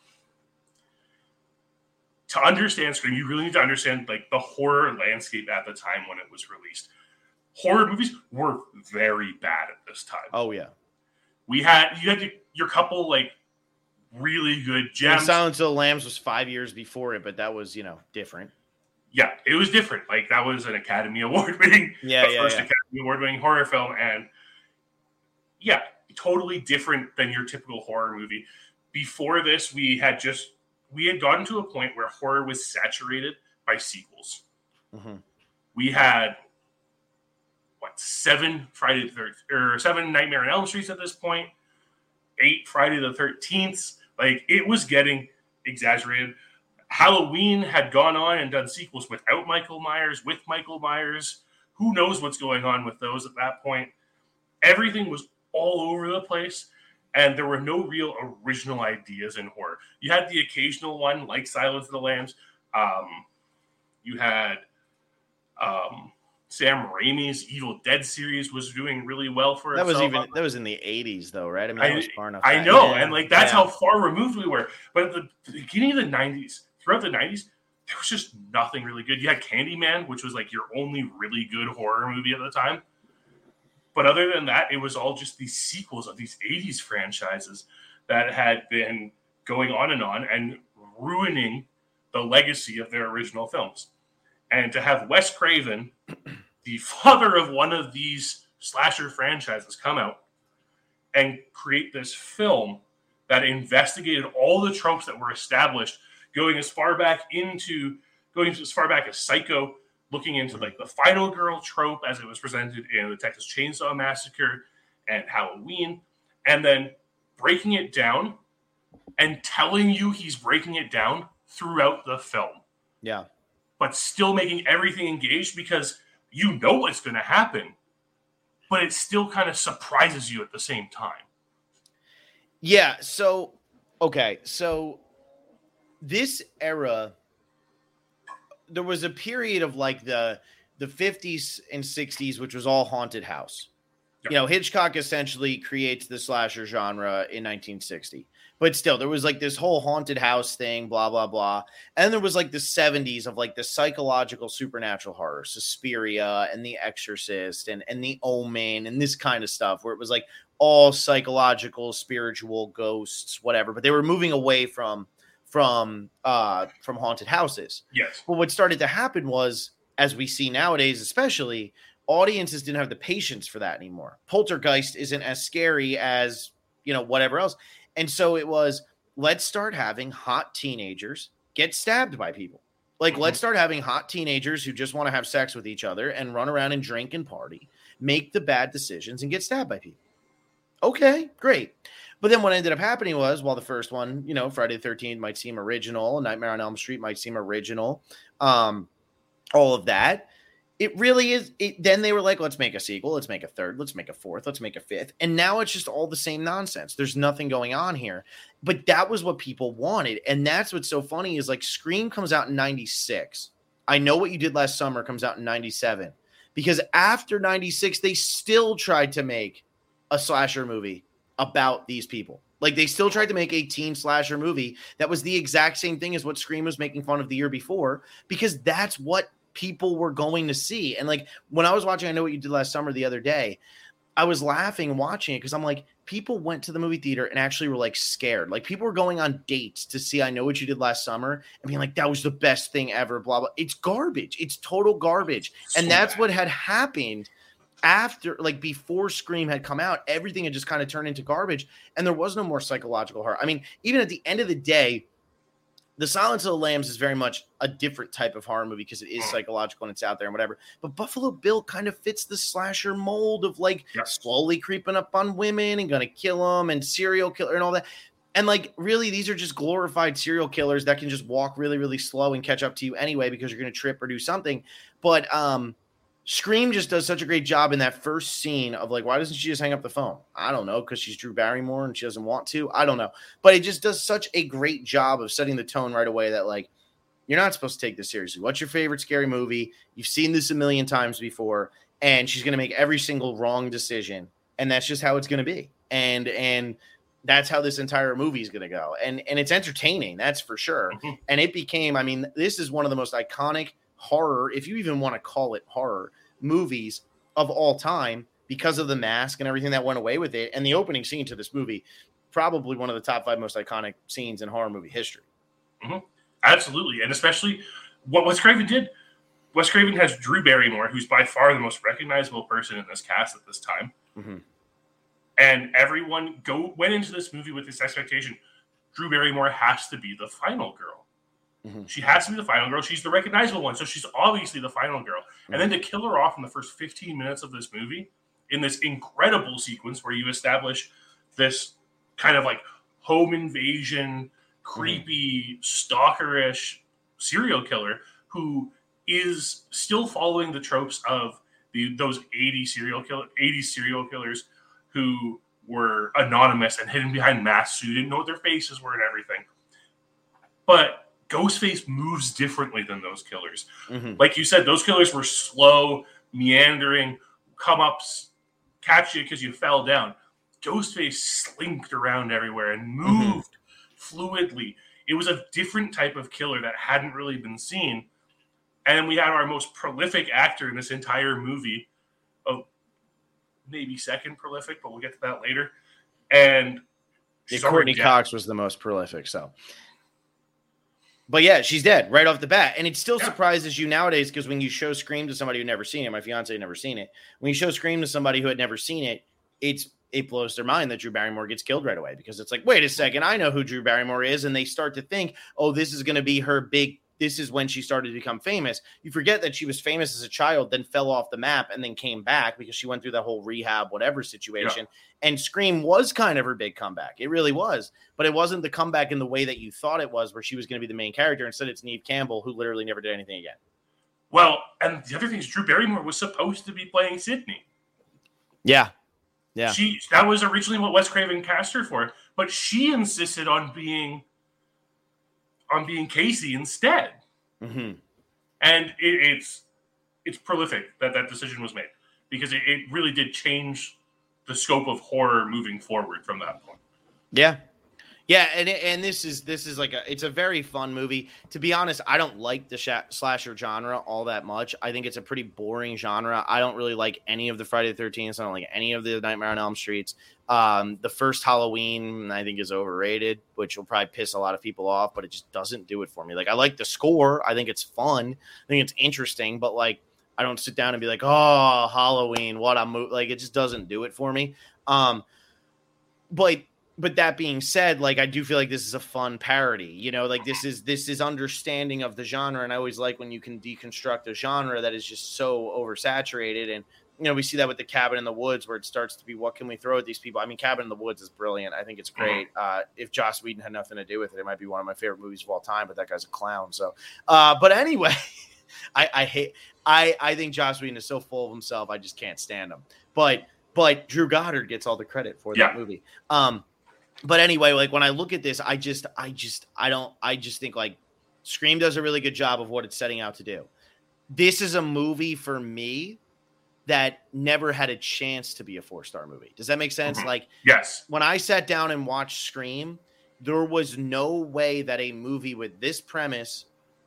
Speaker 2: to understand Scream, you really need to understand like the horror landscape at the time when it was released. Horror movies were very bad at this time.
Speaker 1: Oh yeah,
Speaker 2: we had you had your couple like really good gems.
Speaker 1: Silence of the Lambs was five years before it, but that was you know different.
Speaker 2: Yeah, it was different. Like that was an Academy Award winning,
Speaker 1: yeah,
Speaker 2: the
Speaker 1: yeah,
Speaker 2: first
Speaker 1: yeah.
Speaker 2: Academy Award winning horror film, and yeah, totally different than your typical horror movie. Before this, we had just we had gotten to a point where horror was saturated by sequels. Mm-hmm. We had what, seven Friday the thirteenth, or seven Nightmare on Elm Streets at this point, eight Friday the thirteenth. Like, it was getting exaggerated. Halloween had gone on and done sequels without Michael Myers, with Michael Myers. Who knows what's going on with those at that point? Everything was all over the place, and there were no real original ideas in horror. You had the occasional one, like Silence of the Lambs. Um, you had um, Sam Raimi's Evil Dead series was doing really well for
Speaker 1: that
Speaker 2: itself.
Speaker 1: was even that was in the eighties, though, right? I mean, that
Speaker 2: I,
Speaker 1: was far enough.
Speaker 2: I
Speaker 1: back.
Speaker 2: know,
Speaker 1: Yeah.
Speaker 2: and like that's
Speaker 1: yeah.
Speaker 2: how far removed we were. But at the beginning of the nineties, throughout the nineties, there was just nothing really good. You had Candyman, which was like your only really good horror movie at the time. But other than that, it was all just these sequels of these eighties franchises that had been going on and on and ruining the legacy of their original films. And to have Wes Craven, the father of one of these slasher franchises, come out and create this film that investigated all the tropes that were established, going as far back into, going as far back as Psycho, looking into like the final girl trope as it was presented in the Texas Chainsaw Massacre and Halloween, and then breaking it down and telling you he's breaking it down throughout the film.
Speaker 1: Yeah.
Speaker 2: But still making everything engaged because you know what's going to happen, but it still kind of surprises you at the same time.
Speaker 1: Yeah. So, okay. So this era, there was a period of like the the fifties and sixties, which was all haunted house. Yep. You know, Hitchcock essentially creates the slasher genre in nineteen sixty. But still, there was like this whole haunted house thing, blah, blah, blah. And there was like the seventies of like the psychological supernatural horror, Suspiria and The Exorcist and, and The Omen and this kind of stuff, where it was like all psychological, spiritual, ghosts, whatever. But they were moving away from from uh, from haunted houses.
Speaker 2: Yes.
Speaker 1: But what started to happen was, as we see nowadays especially, audiences didn't have the patience for that anymore. Poltergeist isn't as scary as, you know, whatever else. And so it was, let's start having hot teenagers get stabbed by people. Like, mm-hmm. let's start having hot teenagers who just want to have sex with each other and run around and drink and party, make the bad decisions and get stabbed by people. Okay, great. But then what ended up happening was, while the first one, you know, Friday the thirteenth might seem original, Nightmare on Elm Street might seem original, um, all of that, it really is. It, then they were like, let's make a sequel. Let's make a third. Let's make a fourth. Let's make a fifth. And now it's just all the same nonsense. There's nothing going on here. But that was what people wanted. And that's what's so funny is like Scream comes out in ninety-six. I Know What You Did Last Summer comes out in ninety-seven. Because after ninety-six, they still tried to make a slasher movie about these people. Like they still tried to make a teen slasher movie that was the exact same thing as what Scream was making fun of the year before. Because that's what people were going to see. And like when I was watching I Know What You Did Last Summer the other day, I was laughing watching it because I'm like, people went to the movie theater and actually were like scared. Like people were going on dates to see I Know What You Did Last Summer and being like, that was the best thing ever, blah, blah. It's garbage. It's total garbage. So and that's bad. What had happened after, like before Scream had come out. Everything had just kind of turned into garbage and there was no more psychological horror. I mean, even at the end of the day, The Silence of the Lambs is very much a different type of horror movie because it is psychological and it's out there and whatever. But Buffalo Bill kind of fits the slasher mold of like yes. slowly creeping up on women and going to kill them and serial killer and all that. And like, really, these are just glorified serial killers that can just walk really, really slow and catch up to you anyway because you're going to trip or do something. But um, Scream just does such a great job in that first scene of like, why doesn't she just hang up the phone? I don't know, because she's Drew Barrymore and she doesn't want to. I don't know. But it just does such a great job of setting the tone right away that like, you're not supposed to take this seriously. What's your favorite scary movie? You've seen this a million times before, and she's going to make every single wrong decision. And that's just how it's going to be. And and that's how this entire movie is going to go. And, and it's entertaining, that's for sure. Mm-hmm. And it became, I mean, this is one of the most iconic horror, if you even want to call it horror, movies of all time because of the mask and everything that went away with it. And the opening scene to this movie, probably one of the top five most iconic scenes in horror movie history.
Speaker 2: Mm-hmm. Absolutely. And especially what Wes Craven did. Wes Craven has Drew Barrymore, who's by far the most recognizable person in this cast at this time. Mm-hmm. And everyone go went into this movie with this expectation. Drew Barrymore has to be the final girl. Mm-hmm. She has to be the final girl. She's the recognizable one. So she's obviously the final girl. And then to kill her off in the first fifteen minutes of this movie in this incredible sequence where you establish this kind of like home invasion, creepy, stalkerish serial killer who is still following the tropes of the those eighties serial killer eighties serial killers who were anonymous and hidden behind masks, so you didn't know what their faces were and everything. But Ghostface moves differently than those killers. Mm-hmm. Like you said, those killers were slow, meandering, come ups, catch you because you fell down. Ghostface slinked around everywhere and moved mm-hmm. fluidly. It was a different type of killer that hadn't really been seen. And we had our most prolific actor in this entire movie. Oh, maybe second prolific, but we'll get to that later. And
Speaker 1: yeah, Courtney Cox was the most prolific, so. But yeah, she's dead right off the bat. And it still yeah. surprises you nowadays because when you show Scream to somebody who'd never seen it, my fiance had never seen it. When you show Scream to somebody who had never seen it, it's it blows their mind that Drew Barrymore gets killed right away because it's like, wait a second, I know who Drew Barrymore is. And they start to think, oh, this is going to be her big, this is when she started to become famous. You forget that she was famous as a child, then fell off the map and then came back because she went through that whole rehab, whatever situation. Yeah. And Scream was kind of her big comeback. It really was. But it wasn't the comeback in the way that you thought it was, where she was going to be the main character. Instead, it's Neve Campbell, who literally never did anything again.
Speaker 2: Well, and the other thing is Drew Barrymore was supposed to be playing Sydney.
Speaker 1: Yeah. Yeah.
Speaker 2: She that was originally what Wes Craven cast her for, but she insisted on being on being Casey instead. Mm-hmm. And it, it's it's prolific that that decision was made because it, it really did change the scope of horror moving forward from that point.
Speaker 1: Yeah. Yeah, and and this is this is like a it's a very fun movie. To be honest, I don't like the sh- slasher genre all that much. I think it's a pretty boring genre. I don't really like any of the Friday the thirteenth. I don't like any of the Nightmare on Elm Streets. Um, the first Halloween, I think, is overrated, which will probably piss a lot of people off, but it just doesn't do it for me. Like, I like the score. I think it's fun. I think it's interesting, but like, I don't sit down and be like, oh, Halloween, what a movie. Like, it just doesn't do it for me. Um, but But that being said, like, I do feel like this is a fun parody, you know, like this is, this is understanding of the genre. And I always like when you can deconstruct a genre that is just so oversaturated. And, you know, we see that with the Cabin in the Woods, where it starts to be, what can we throw at these people? I mean, Cabin in the Woods is brilliant. I think it's great. Uh, if Joss Whedon had nothing to do with it, it might be one of my favorite movies of all time, but that guy's a clown. So, uh, but anyway, I, I hate, I, I think Joss Whedon is so full of himself. I just can't stand him, but, but Drew Goddard gets all the credit for that
Speaker 2: yeah.
Speaker 1: movie. Um, But anyway, like when I look at this, I just, I just, I don't, I just think like Scream does a really good job of what it's setting out to do. This is a movie for me that never had a chance to be a four-star movie. Does that make sense? Mm-hmm. Like,
Speaker 2: yes.
Speaker 1: When I sat down and watched Scream, there was no way that a movie with this premise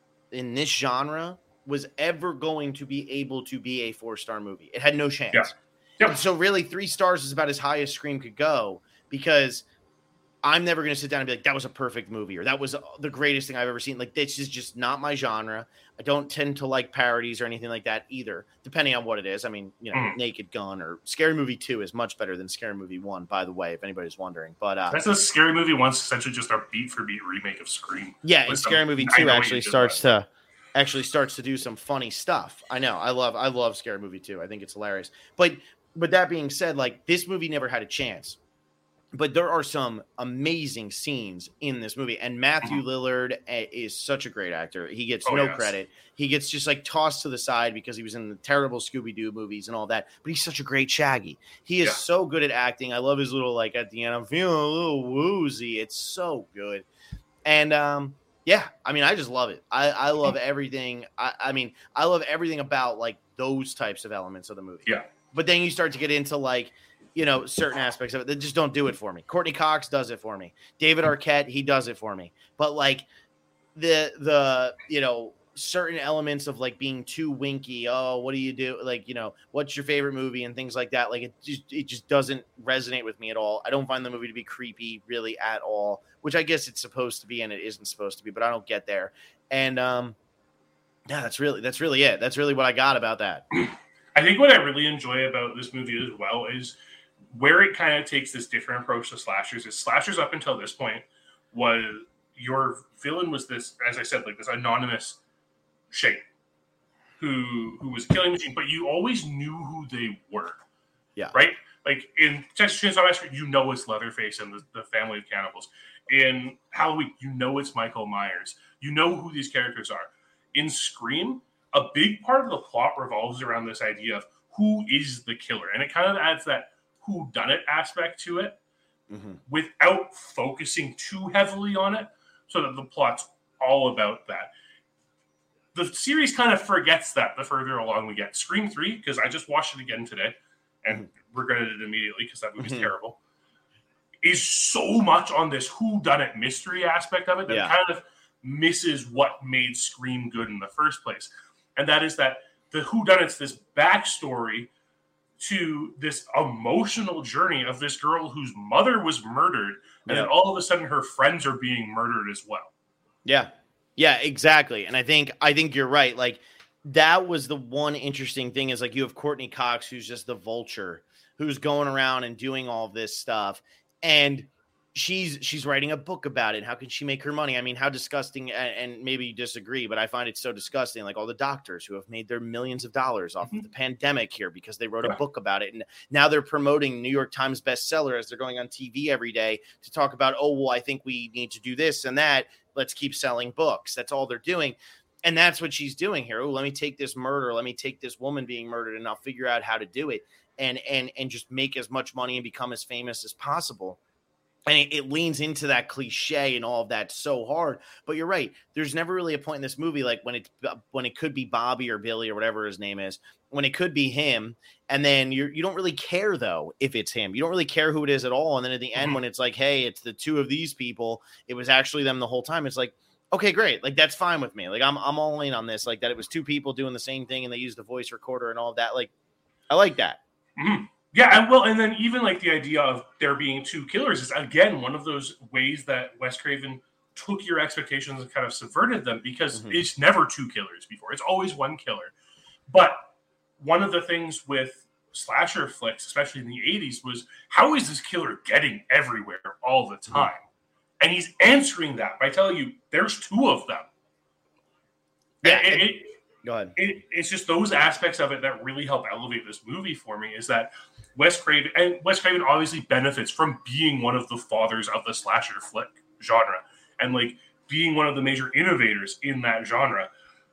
Speaker 1: in this genre was ever going to be able to be a four-star movie. It had no chance.
Speaker 2: Yeah. Yep.
Speaker 1: And so really three stars is about as high as Scream could go, because I'm never going to sit down and be like, that was a perfect movie, or that was the greatest thing I've ever seen. Like, this is just not my genre. I don't tend to like parodies or anything like that either, depending on what it is. I mean, you know, mm. Naked Gun or Scary Movie two is much better than Scary Movie one, by the way, if anybody's wondering. But uh,
Speaker 2: that's a Scary Movie one's essentially just a beat for beat remake of Scream.
Speaker 1: Yeah, and Scary Movie two actually starts to actually starts to do some funny stuff. I know. I love I love Scary Movie two. I think it's hilarious. But but that being said, like, this movie never had a chance. But there are some amazing scenes in this movie. And Matthew Lillard is such a great actor. He gets oh, no yes. credit. He gets just like tossed to the side because he was in the terrible Scooby-Doo movies and all that. But he's such a great Shaggy. He is yeah. so good at acting. I love his little, like, at the end, I'm feeling a little woozy. It's so good. And, um, yeah, I mean, I just love it. I, I love everything. I, I mean, I love everything about, like, those types of elements of the movie.
Speaker 2: Yeah.
Speaker 1: But then you start to get into, like, you know, certain aspects of it that just don't do it for me. Courtney Cox does it for me. David Arquette, he does it for me. But like the, the, you know, certain elements of like being too winky. Oh, what do you do? Like, you know, what's your favorite movie and things like that. Like it just, it just doesn't resonate with me at all. I don't find the movie to be creepy really at all, which I guess it's supposed to be and it isn't supposed to be, but I don't get there. And um, yeah, that's really, that's really it. That's really what I got about that.
Speaker 2: I think what I really enjoy about this movie as well is where it kind of takes this different approach to slashers. Is slashers up until this point was your villain was this, as I said, like this anonymous shape who who was a killing machine, but you always knew who they were.
Speaker 1: Yeah.
Speaker 2: Right? Like in Texas Chainsaw Massacre, you know it's Leatherface and the, the family of cannibals. In Halloween, you know it's Michael Myers. You know who these characters are. In Scream, a big part of the plot revolves around this idea of who is the killer. And it kind of adds that whodunit aspect to it mm-hmm. without focusing too heavily on it, so that the plot's all about that. The series kind of forgets that the further along we get. Scream three, because I just watched it again today and mm-hmm. regretted it immediately because that movie's mm-hmm. terrible, is so much on this whodunit mystery aspect of it that yeah. kind of misses what made Scream good in the first place. And that is that the whodunit's this backstory to this emotional journey of this girl whose mother was murdered, and yeah. then all of a sudden her friends are being murdered as well.
Speaker 1: Yeah. Yeah, exactly. And I think I think you're right. Like, that was the one interesting thing is, like, you have Courtney Cox, who's just the vulture, who's going around and doing all this stuff. And she's she's writing a book about it. How can she make her money? I mean, how disgusting, and, and maybe you disagree, but I find it so disgusting. Like, all the doctors who have made their millions of dollars off mm-hmm. of the pandemic here because they wrote yeah. a book about it. And now they're promoting New York Times bestseller as they're going on T V every day to talk about, oh, well, I think we need to do this and that. Let's keep selling books. That's all they're doing. And that's what she's doing here. Oh, let me take this murder. Let me take this woman being murdered, and I'll figure out how to do it and and and just make as much money and become as famous as possible. And it, it leans into that cliche and all of that so hard. But you're right. There's never really a point in this movie, like when it when it could be Bobby or Billy or whatever his name is, when it could be him. And then you you don't really care, though, if it's him. You don't really care who it is at all. And then at the end, when it's like, hey, it's the two of these people, it was actually them the whole time. It's like, okay, great. Like, that's fine with me. Like, I'm I'm all in on this. Like, that it was two people doing the same thing and they used the voice recorder and all of that. Like, I like that.
Speaker 2: Mm-hmm. Yeah, and well, and then even like the idea of there being two killers is again one of those ways that Wes Craven took your expectations and kind of subverted them, because mm-hmm. it's never two killers before. It's always one killer. But one of the things with slasher flicks, especially in the eighties, was how is this killer getting everywhere all the time? Mm-hmm. And he's answering that by telling you there's two of them.
Speaker 1: Yeah.
Speaker 2: And it, it,
Speaker 1: Go ahead.
Speaker 2: It, it's just those aspects of it that really help elevate this movie for me, is that Wes Craven, and Wes Craven obviously benefits from being one of the fathers of the slasher flick genre and like being one of the major innovators in that genre.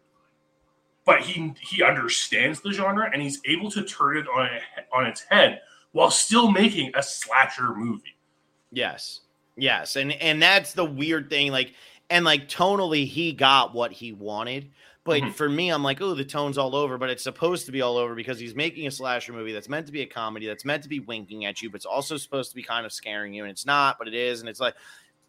Speaker 2: But he he understands the genre and he's able to turn it on on its head while still making a slasher movie.
Speaker 1: Yes. Yes. And and that's the weird thing. Like, and like tonally, he got what he wanted. But mm-hmm. for me, I'm like, oh, the tone's all over, but it's supposed to be all over because he's making a slasher movie that's meant to be a comedy, that's meant to be winking at you, but it's also supposed to be kind of scaring you, and it's not, but it is. And it's like,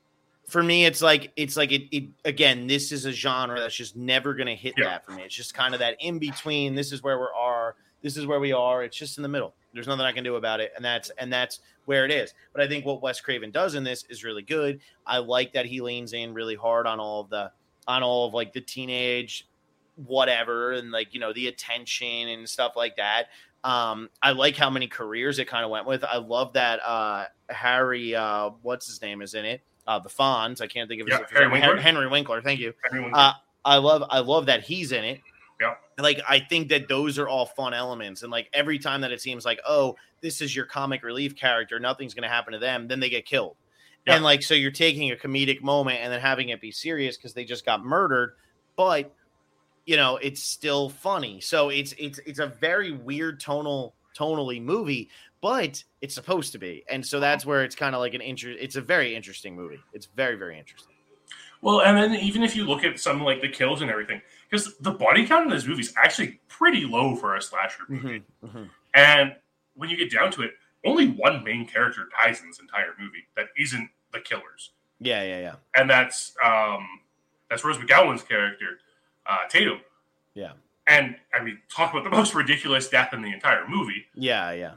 Speaker 1: for me, it's like, it's like, it, it again, this is a genre that's just never going to hit yeah. that for me. It's just kind of that in between. This is where we are. This is where we are. It's just in the middle. There's nothing I can do about it. And that's, and that's where it is. But I think what Wes Craven does in this is really good. I like that he leans in really hard on all of the, on all of like the teenage whatever and like, you know, the attention and stuff like that. Um, I like how many careers it kind of went with. I love that uh, Harry, uh, what's his name is in it? Uh, the Fonz. I can't think of his
Speaker 2: yeah, Henry name. Winkler.
Speaker 1: Henry Winkler. Thank you.
Speaker 2: Henry Winkler.
Speaker 1: Uh, I love, I love that he's in it.
Speaker 2: Yeah.
Speaker 1: Like, I think that those are all fun elements. And like every time that it seems like, oh, this is your comic relief character, nothing's going to happen to them, then they get killed. Yeah. And like, so you're taking a comedic moment and then having it be serious because they just got murdered, but you know, it's still funny. So it's, it's, it's a very weird tonal, tonally movie, but it's supposed to be. And so that's where it's kind of like an interest. It's a very interesting movie. It's very, very interesting.
Speaker 2: Well, and then even if you look at some like the kills and everything, because the body count in this movie is actually pretty low for a slasher movie. Mm-hmm, mm-hmm. And when you get down to it, only one main character dies in this entire movie that isn't the killers.
Speaker 1: Yeah, yeah, yeah.
Speaker 2: And that's um, that's Rose McGowan's character, uh, Tatum.
Speaker 1: Yeah.
Speaker 2: And I mean, talk about the most ridiculous death in the entire movie.
Speaker 1: Yeah, yeah.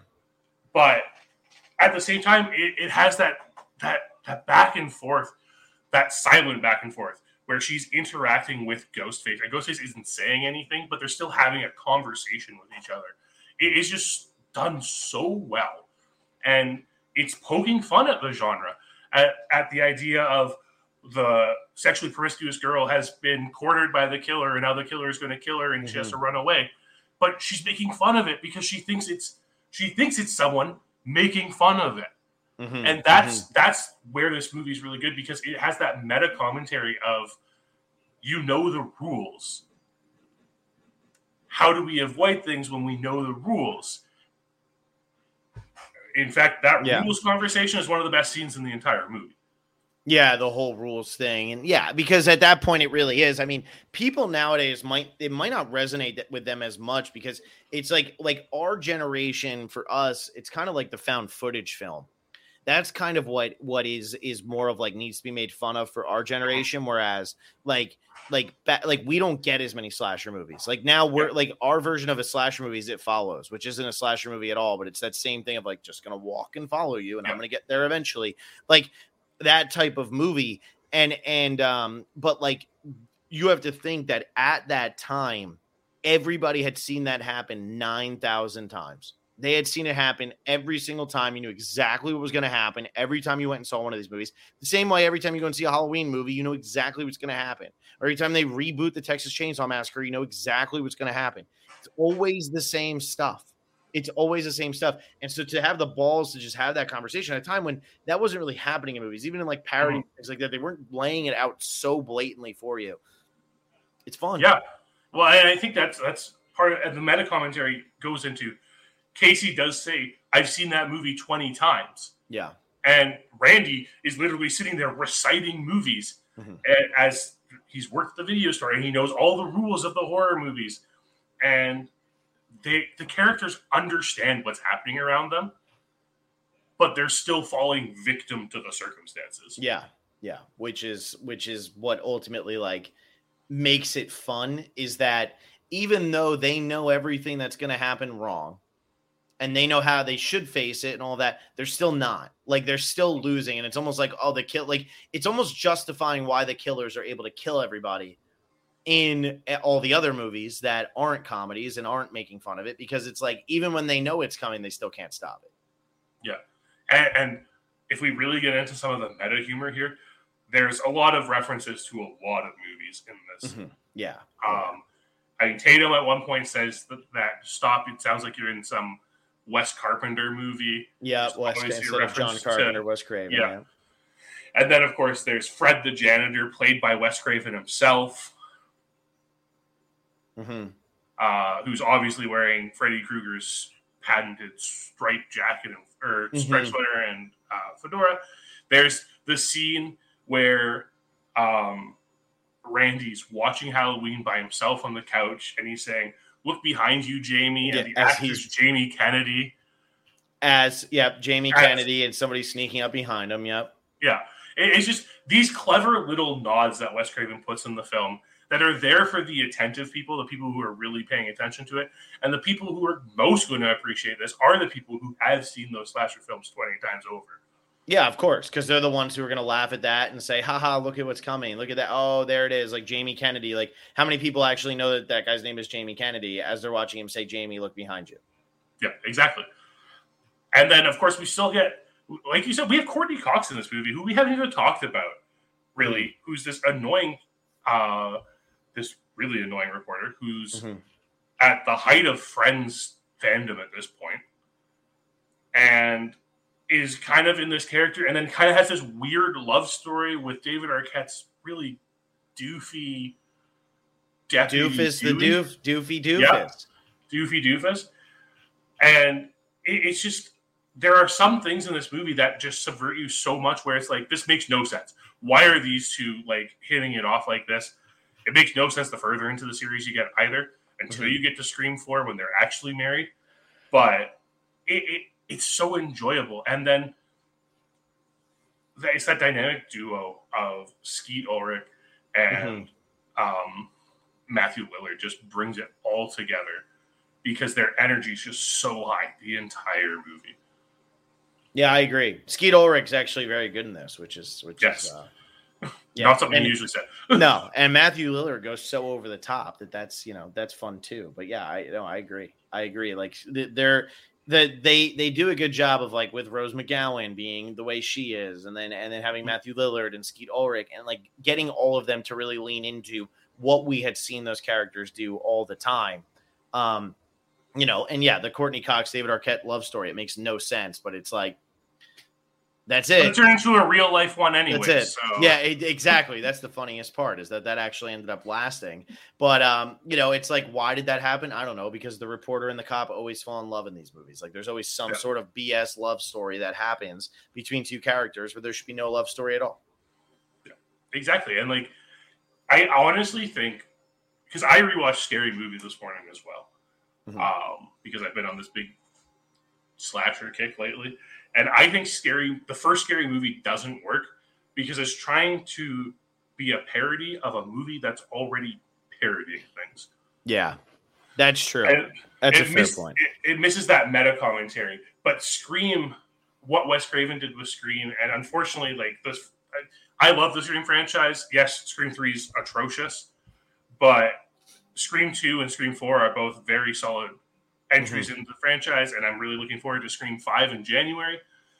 Speaker 2: But at the same time, it, it has that that that back and forth, that silent back and forth, where she's interacting with Ghostface. And Ghostface isn't saying anything, but they're still having a conversation with each other. It is just done so well. And it's poking fun at the genre, at, at the idea of the sexually promiscuous girl has been cornered by the killer, and now the killer is going to kill her, and mm-hmm. she has to run away. But she's making fun of it because she thinks it's she thinks it's someone making fun of it. Mm-hmm. And that's mm-hmm. that's where this movie is really good, because it has that meta commentary of, you know, the rules. How do we avoid things when we know the rules? In fact, that yeah. rules conversation is one of the best scenes in the entire movie.
Speaker 1: Yeah, the whole rules thing. And yeah, because at that point it really is. I mean, people nowadays might it might not resonate with them as much, because it's like like our generation, for us, it's kind of like the found footage film. That's kind of what what is is more of like needs to be made fun of for our generation, whereas like like like we don't get as many slasher movies. Like now we're like our version of a slasher movie is It Follows, which isn't a slasher movie at all, but it's that same thing of like just gonna walk and follow you, and yeah. I'm gonna get there eventually. Like that type of movie. And and um but like you have to think that at that time everybody had seen that happen nine thousand times. They had seen it happen every single time. You knew exactly what was going to happen every time you went and saw one of these movies. The same way every time you go and see a Halloween movie, you know exactly what's going to happen. Or every time they reboot the Texas Chainsaw Massacre, you know exactly what's going to happen. It's always the same stuff. It's always the same stuff. And so to have the balls to just have that conversation at a time when that wasn't really happening in movies, even in like parody mm-hmm. things like that, they weren't laying it out so blatantly for you. It's fun.
Speaker 2: Yeah. Well, I, I think that's that's part of the meta commentary goes into. Casey does say, I've seen that movie twenty times.
Speaker 1: Yeah.
Speaker 2: And Randy is literally sitting there reciting movies mm-hmm. as he's worked the video store, and he knows all the rules of the horror movies. And they the characters understand what's happening around them, but they're still falling victim to the circumstances.
Speaker 1: Yeah. Yeah. Which is which is what ultimately like makes it fun, is that even though they know everything that's going to happen wrong, and they know how they should face it and all that, they're still not. Like, they're still losing. And it's almost like, oh, the kill, like, it's almost justifying why the killers are able to kill everybody in all the other movies that aren't comedies and aren't making fun of it, because it's like, even when they know it's coming, they still can't stop it.
Speaker 2: Yeah. And, and if we really get into some of the meta humor here, there's a lot of references to a lot of movies in this.
Speaker 1: Mm-hmm. Yeah.
Speaker 2: Um, I mean, Tatum at one point says that, that stop, it sounds like you're in some Wes Carpenter movie.
Speaker 1: Yeah, Wes, instead of John Carpenter, to, Wes Craven.
Speaker 2: Yeah. yeah. And then, of course, there's Fred the janitor, played by Wes Craven himself,
Speaker 1: mm-hmm.
Speaker 2: uh, who's obviously wearing Freddy Krueger's patented striped jacket and, or striped mm-hmm. sweater and uh, fedora. There's the scene where um, Randy's watching Halloween by himself on the couch, and he's saying, "Look behind you, Jamie," and yeah, the actor's Jamie Kennedy.
Speaker 1: As, yep, Jamie as, Kennedy, and somebody sneaking up behind him, yep.
Speaker 2: Yeah. It, it's just these clever little nods that Wes Craven puts in the film that are there for the attentive people, the people who are really paying attention to it. And the people who are most going to appreciate this are the people who have seen those slasher films twenty times over.
Speaker 1: Yeah, of course, because they're the ones who are going to laugh at that and say, haha, look at what's coming. Look at that. Oh, there it is. Like Jamie Kennedy. Like, how many people actually know that that guy's name is Jamie Kennedy as they're watching him say, Jamie, look behind you?
Speaker 2: Yeah, exactly. And then, of course, we still get, like you said, we have Courtney Cox in this movie, who we haven't even talked about, really, mm-hmm. who's this annoying, uh, this really annoying reporter who's mm-hmm. at the height of Friends fandom at this point. And is kind of in this character, and then kind of has this weird love story with David Arquette's really doofy deputy.
Speaker 1: Doofus the doof, doofy doofus.
Speaker 2: Yeah, doofy doofus. And it, it's just, there are some things in this movie that just subvert you so much where it's like, this makes no sense. Why are these two like hitting it off like this? It makes no sense the further into the series you get either, until mm-hmm. you get to Scream four when they're actually married. But it, it it's so enjoyable. And then it's that dynamic duo of Skeet Ulrich and mm-hmm. um, Matthew Lillard just brings it all together, because their energy is just so high the entire movie.
Speaker 1: Yeah, I agree. Skeet Ulrich's actually very good in this, which is which
Speaker 2: yes.
Speaker 1: is uh,
Speaker 2: yeah. Not something and, you usually say.
Speaker 1: No, and Matthew Lillard goes so over the top that that's, you know, that's fun too. But yeah, I you know I agree. I agree. Like they're that they they do a good job of like with Rose McGowan being the way she is, and then and then having Matthew Lillard and Skeet Ulrich, and like getting all of them to really lean into what we had seen those characters do all the time. Um, you know, and yeah, the Courtney Cox, David Arquette love story, it makes no sense, but it's like, that's it.
Speaker 2: It turned into a real life one anyway.
Speaker 1: That's it.
Speaker 2: So.
Speaker 1: Yeah, it, exactly. That's the funniest part, is that that actually ended up lasting. But, um, you know, it's like, why did that happen? I don't know, because the reporter and the cop always fall in love in these movies. Like, there's always some yeah. sort of B S love story that happens between two characters where there should be no love story at all.
Speaker 2: Yeah, exactly. And, like, I honestly think, because I rewatched Scary Movie this morning as well, mm-hmm. um, because I've been on this big slasher kick lately. And I think Scary, the first Scary Movie doesn't work because it's trying to be a parody of a movie that's already parodying things.
Speaker 1: Yeah, that's true.
Speaker 2: And
Speaker 1: that's a
Speaker 2: miss,
Speaker 1: fair point.
Speaker 2: It, it misses that meta commentary. But Scream, what Wes Craven did with Scream, and unfortunately, like this, I, I love the Scream franchise. Yes, Scream three is atrocious, but Scream two and Scream four are both very solid entries mm-hmm. into the franchise, and I'm really looking forward to Scream five in January.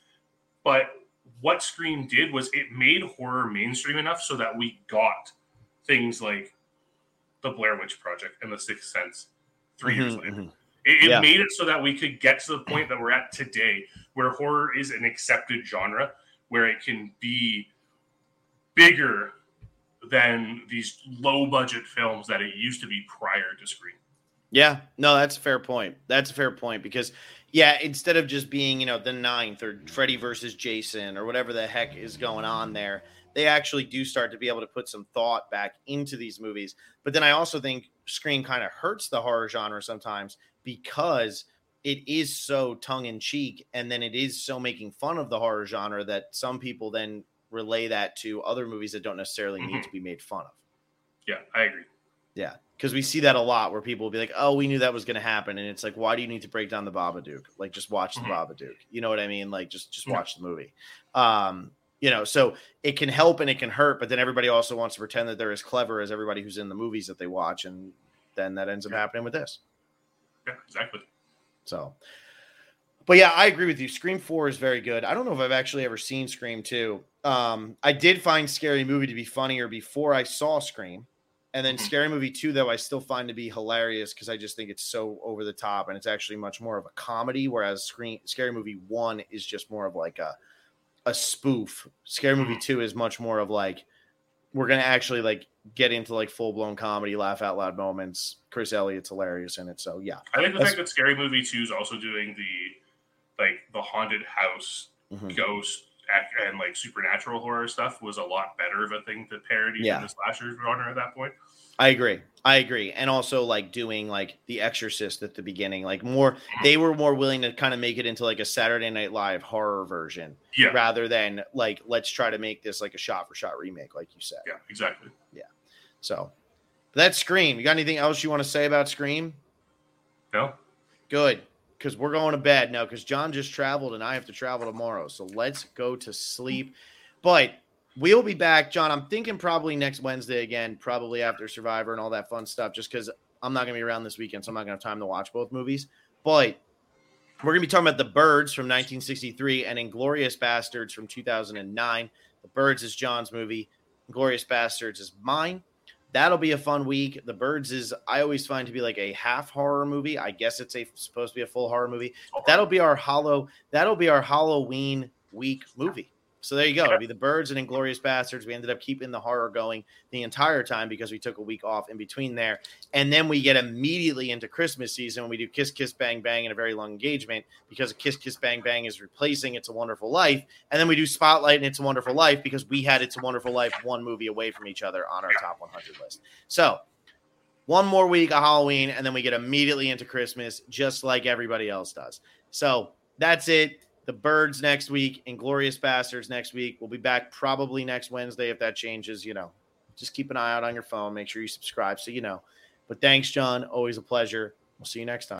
Speaker 2: But what Scream did was it made horror mainstream enough so that we got things like the Blair Witch Project and the Sixth Sense three mm-hmm, years later. Mm-hmm. It, it yeah. made it so that we could get to the point that we're at today, where horror is an accepted genre, where it can be bigger than these low-budget films that it used to be prior to Scream.
Speaker 1: Yeah, no, that's a fair point. That's a fair point because, yeah, instead of just being, you know, the ninth or Freddy versus Jason or whatever the heck is going on there, they actually do start to be able to put some thought back into these movies. But then I also think Scream kind of hurts the horror genre sometimes because it is so tongue-in-cheek, and then it is so making fun of the horror genre that some people then relay that to other movies that don't necessarily mm-hmm. need to be made fun of.
Speaker 2: Yeah, I agree.
Speaker 1: Yeah, because we see that a lot where people will be like, oh, we knew that was going to happen. And it's like, why do you need to break down the Babadook? Like, just watch the mm-hmm. Babadook. You know what I mean? Like, just just watch yeah. the movie. Um, you know, so it can help and it can hurt, but then everybody also wants to pretend that they're as clever as everybody who's in the movies that they watch. And then that ends up yeah. happening with this.
Speaker 2: Yeah, exactly.
Speaker 1: So, but yeah, I agree with you. Scream four is very good. I don't know if I've actually ever seen Scream two. Um, I did find Scary Movie to be funnier before I saw Scream. And then Scary Movie two, though, I still find to be hilarious because I just think it's so over the top and it's actually much more of a comedy, whereas Scream, Scary Movie one is just more of like a a spoof. Scary Movie two is much more of like, we're going to actually like get into like full-blown comedy, laugh out loud moments. Chris Elliott's hilarious in it. So, yeah.
Speaker 2: I think the That's, fact that Scary Movie two is also doing the like the haunted house, mm-hmm. ghost, and like supernatural horror stuff was a lot better of a thing to parody yeah. than the slasher genre at that point.
Speaker 1: I agree. I agree. And also like doing like The Exorcist at the beginning, like more, they were more willing to kind of make it into like a Saturday Night Live horror version
Speaker 2: yeah.
Speaker 1: rather than like, let's try to make this like a shot for shot remake, like you said.
Speaker 2: Yeah, exactly.
Speaker 1: Yeah. So that's Scream. You got anything else you want to say about Scream?
Speaker 2: No.
Speaker 1: Good. Because we're going to bed now because John just traveled and I have to travel tomorrow. So let's go to sleep. But we'll be back, John. I'm thinking probably next Wednesday again, probably after Survivor and all that fun stuff, just because I'm not going to be around this weekend, so I'm not going to have time to watch both movies. But we're going to be talking about The Birds from nineteen sixty-three and Inglourious Bastards from two thousand nine. The Birds is John's movie. Inglourious Bastards is mine. That'll be a fun week. The Birds is, I always find to be like a half horror movie. I guess it's a, supposed to be a full horror movie. But that'll be our hollow. That'll be our Halloween week movie. So there you go. It'll be The Birds and Inglourious Bastards. We ended up keeping the horror going the entire time because we took a week off in between there. And then we get immediately into Christmas season. We do Kiss, Kiss, Bang, Bang and A Very Long Engagement because Kiss, Kiss, Bang, Bang is replacing It's a Wonderful Life. And then we do Spotlight and It's a Wonderful Life because we had It's a Wonderful Life one movie away from each other on our top one hundred list. So one more week of Halloween, and then we get immediately into Christmas just like everybody else does. So that's it. The Birds next week, Inglourious Bastards next week. We'll be back probably next Wednesday if that changes. You know, just keep an eye out on your phone. Make sure you subscribe so you know. But thanks, John. Always a pleasure. We'll see you next time.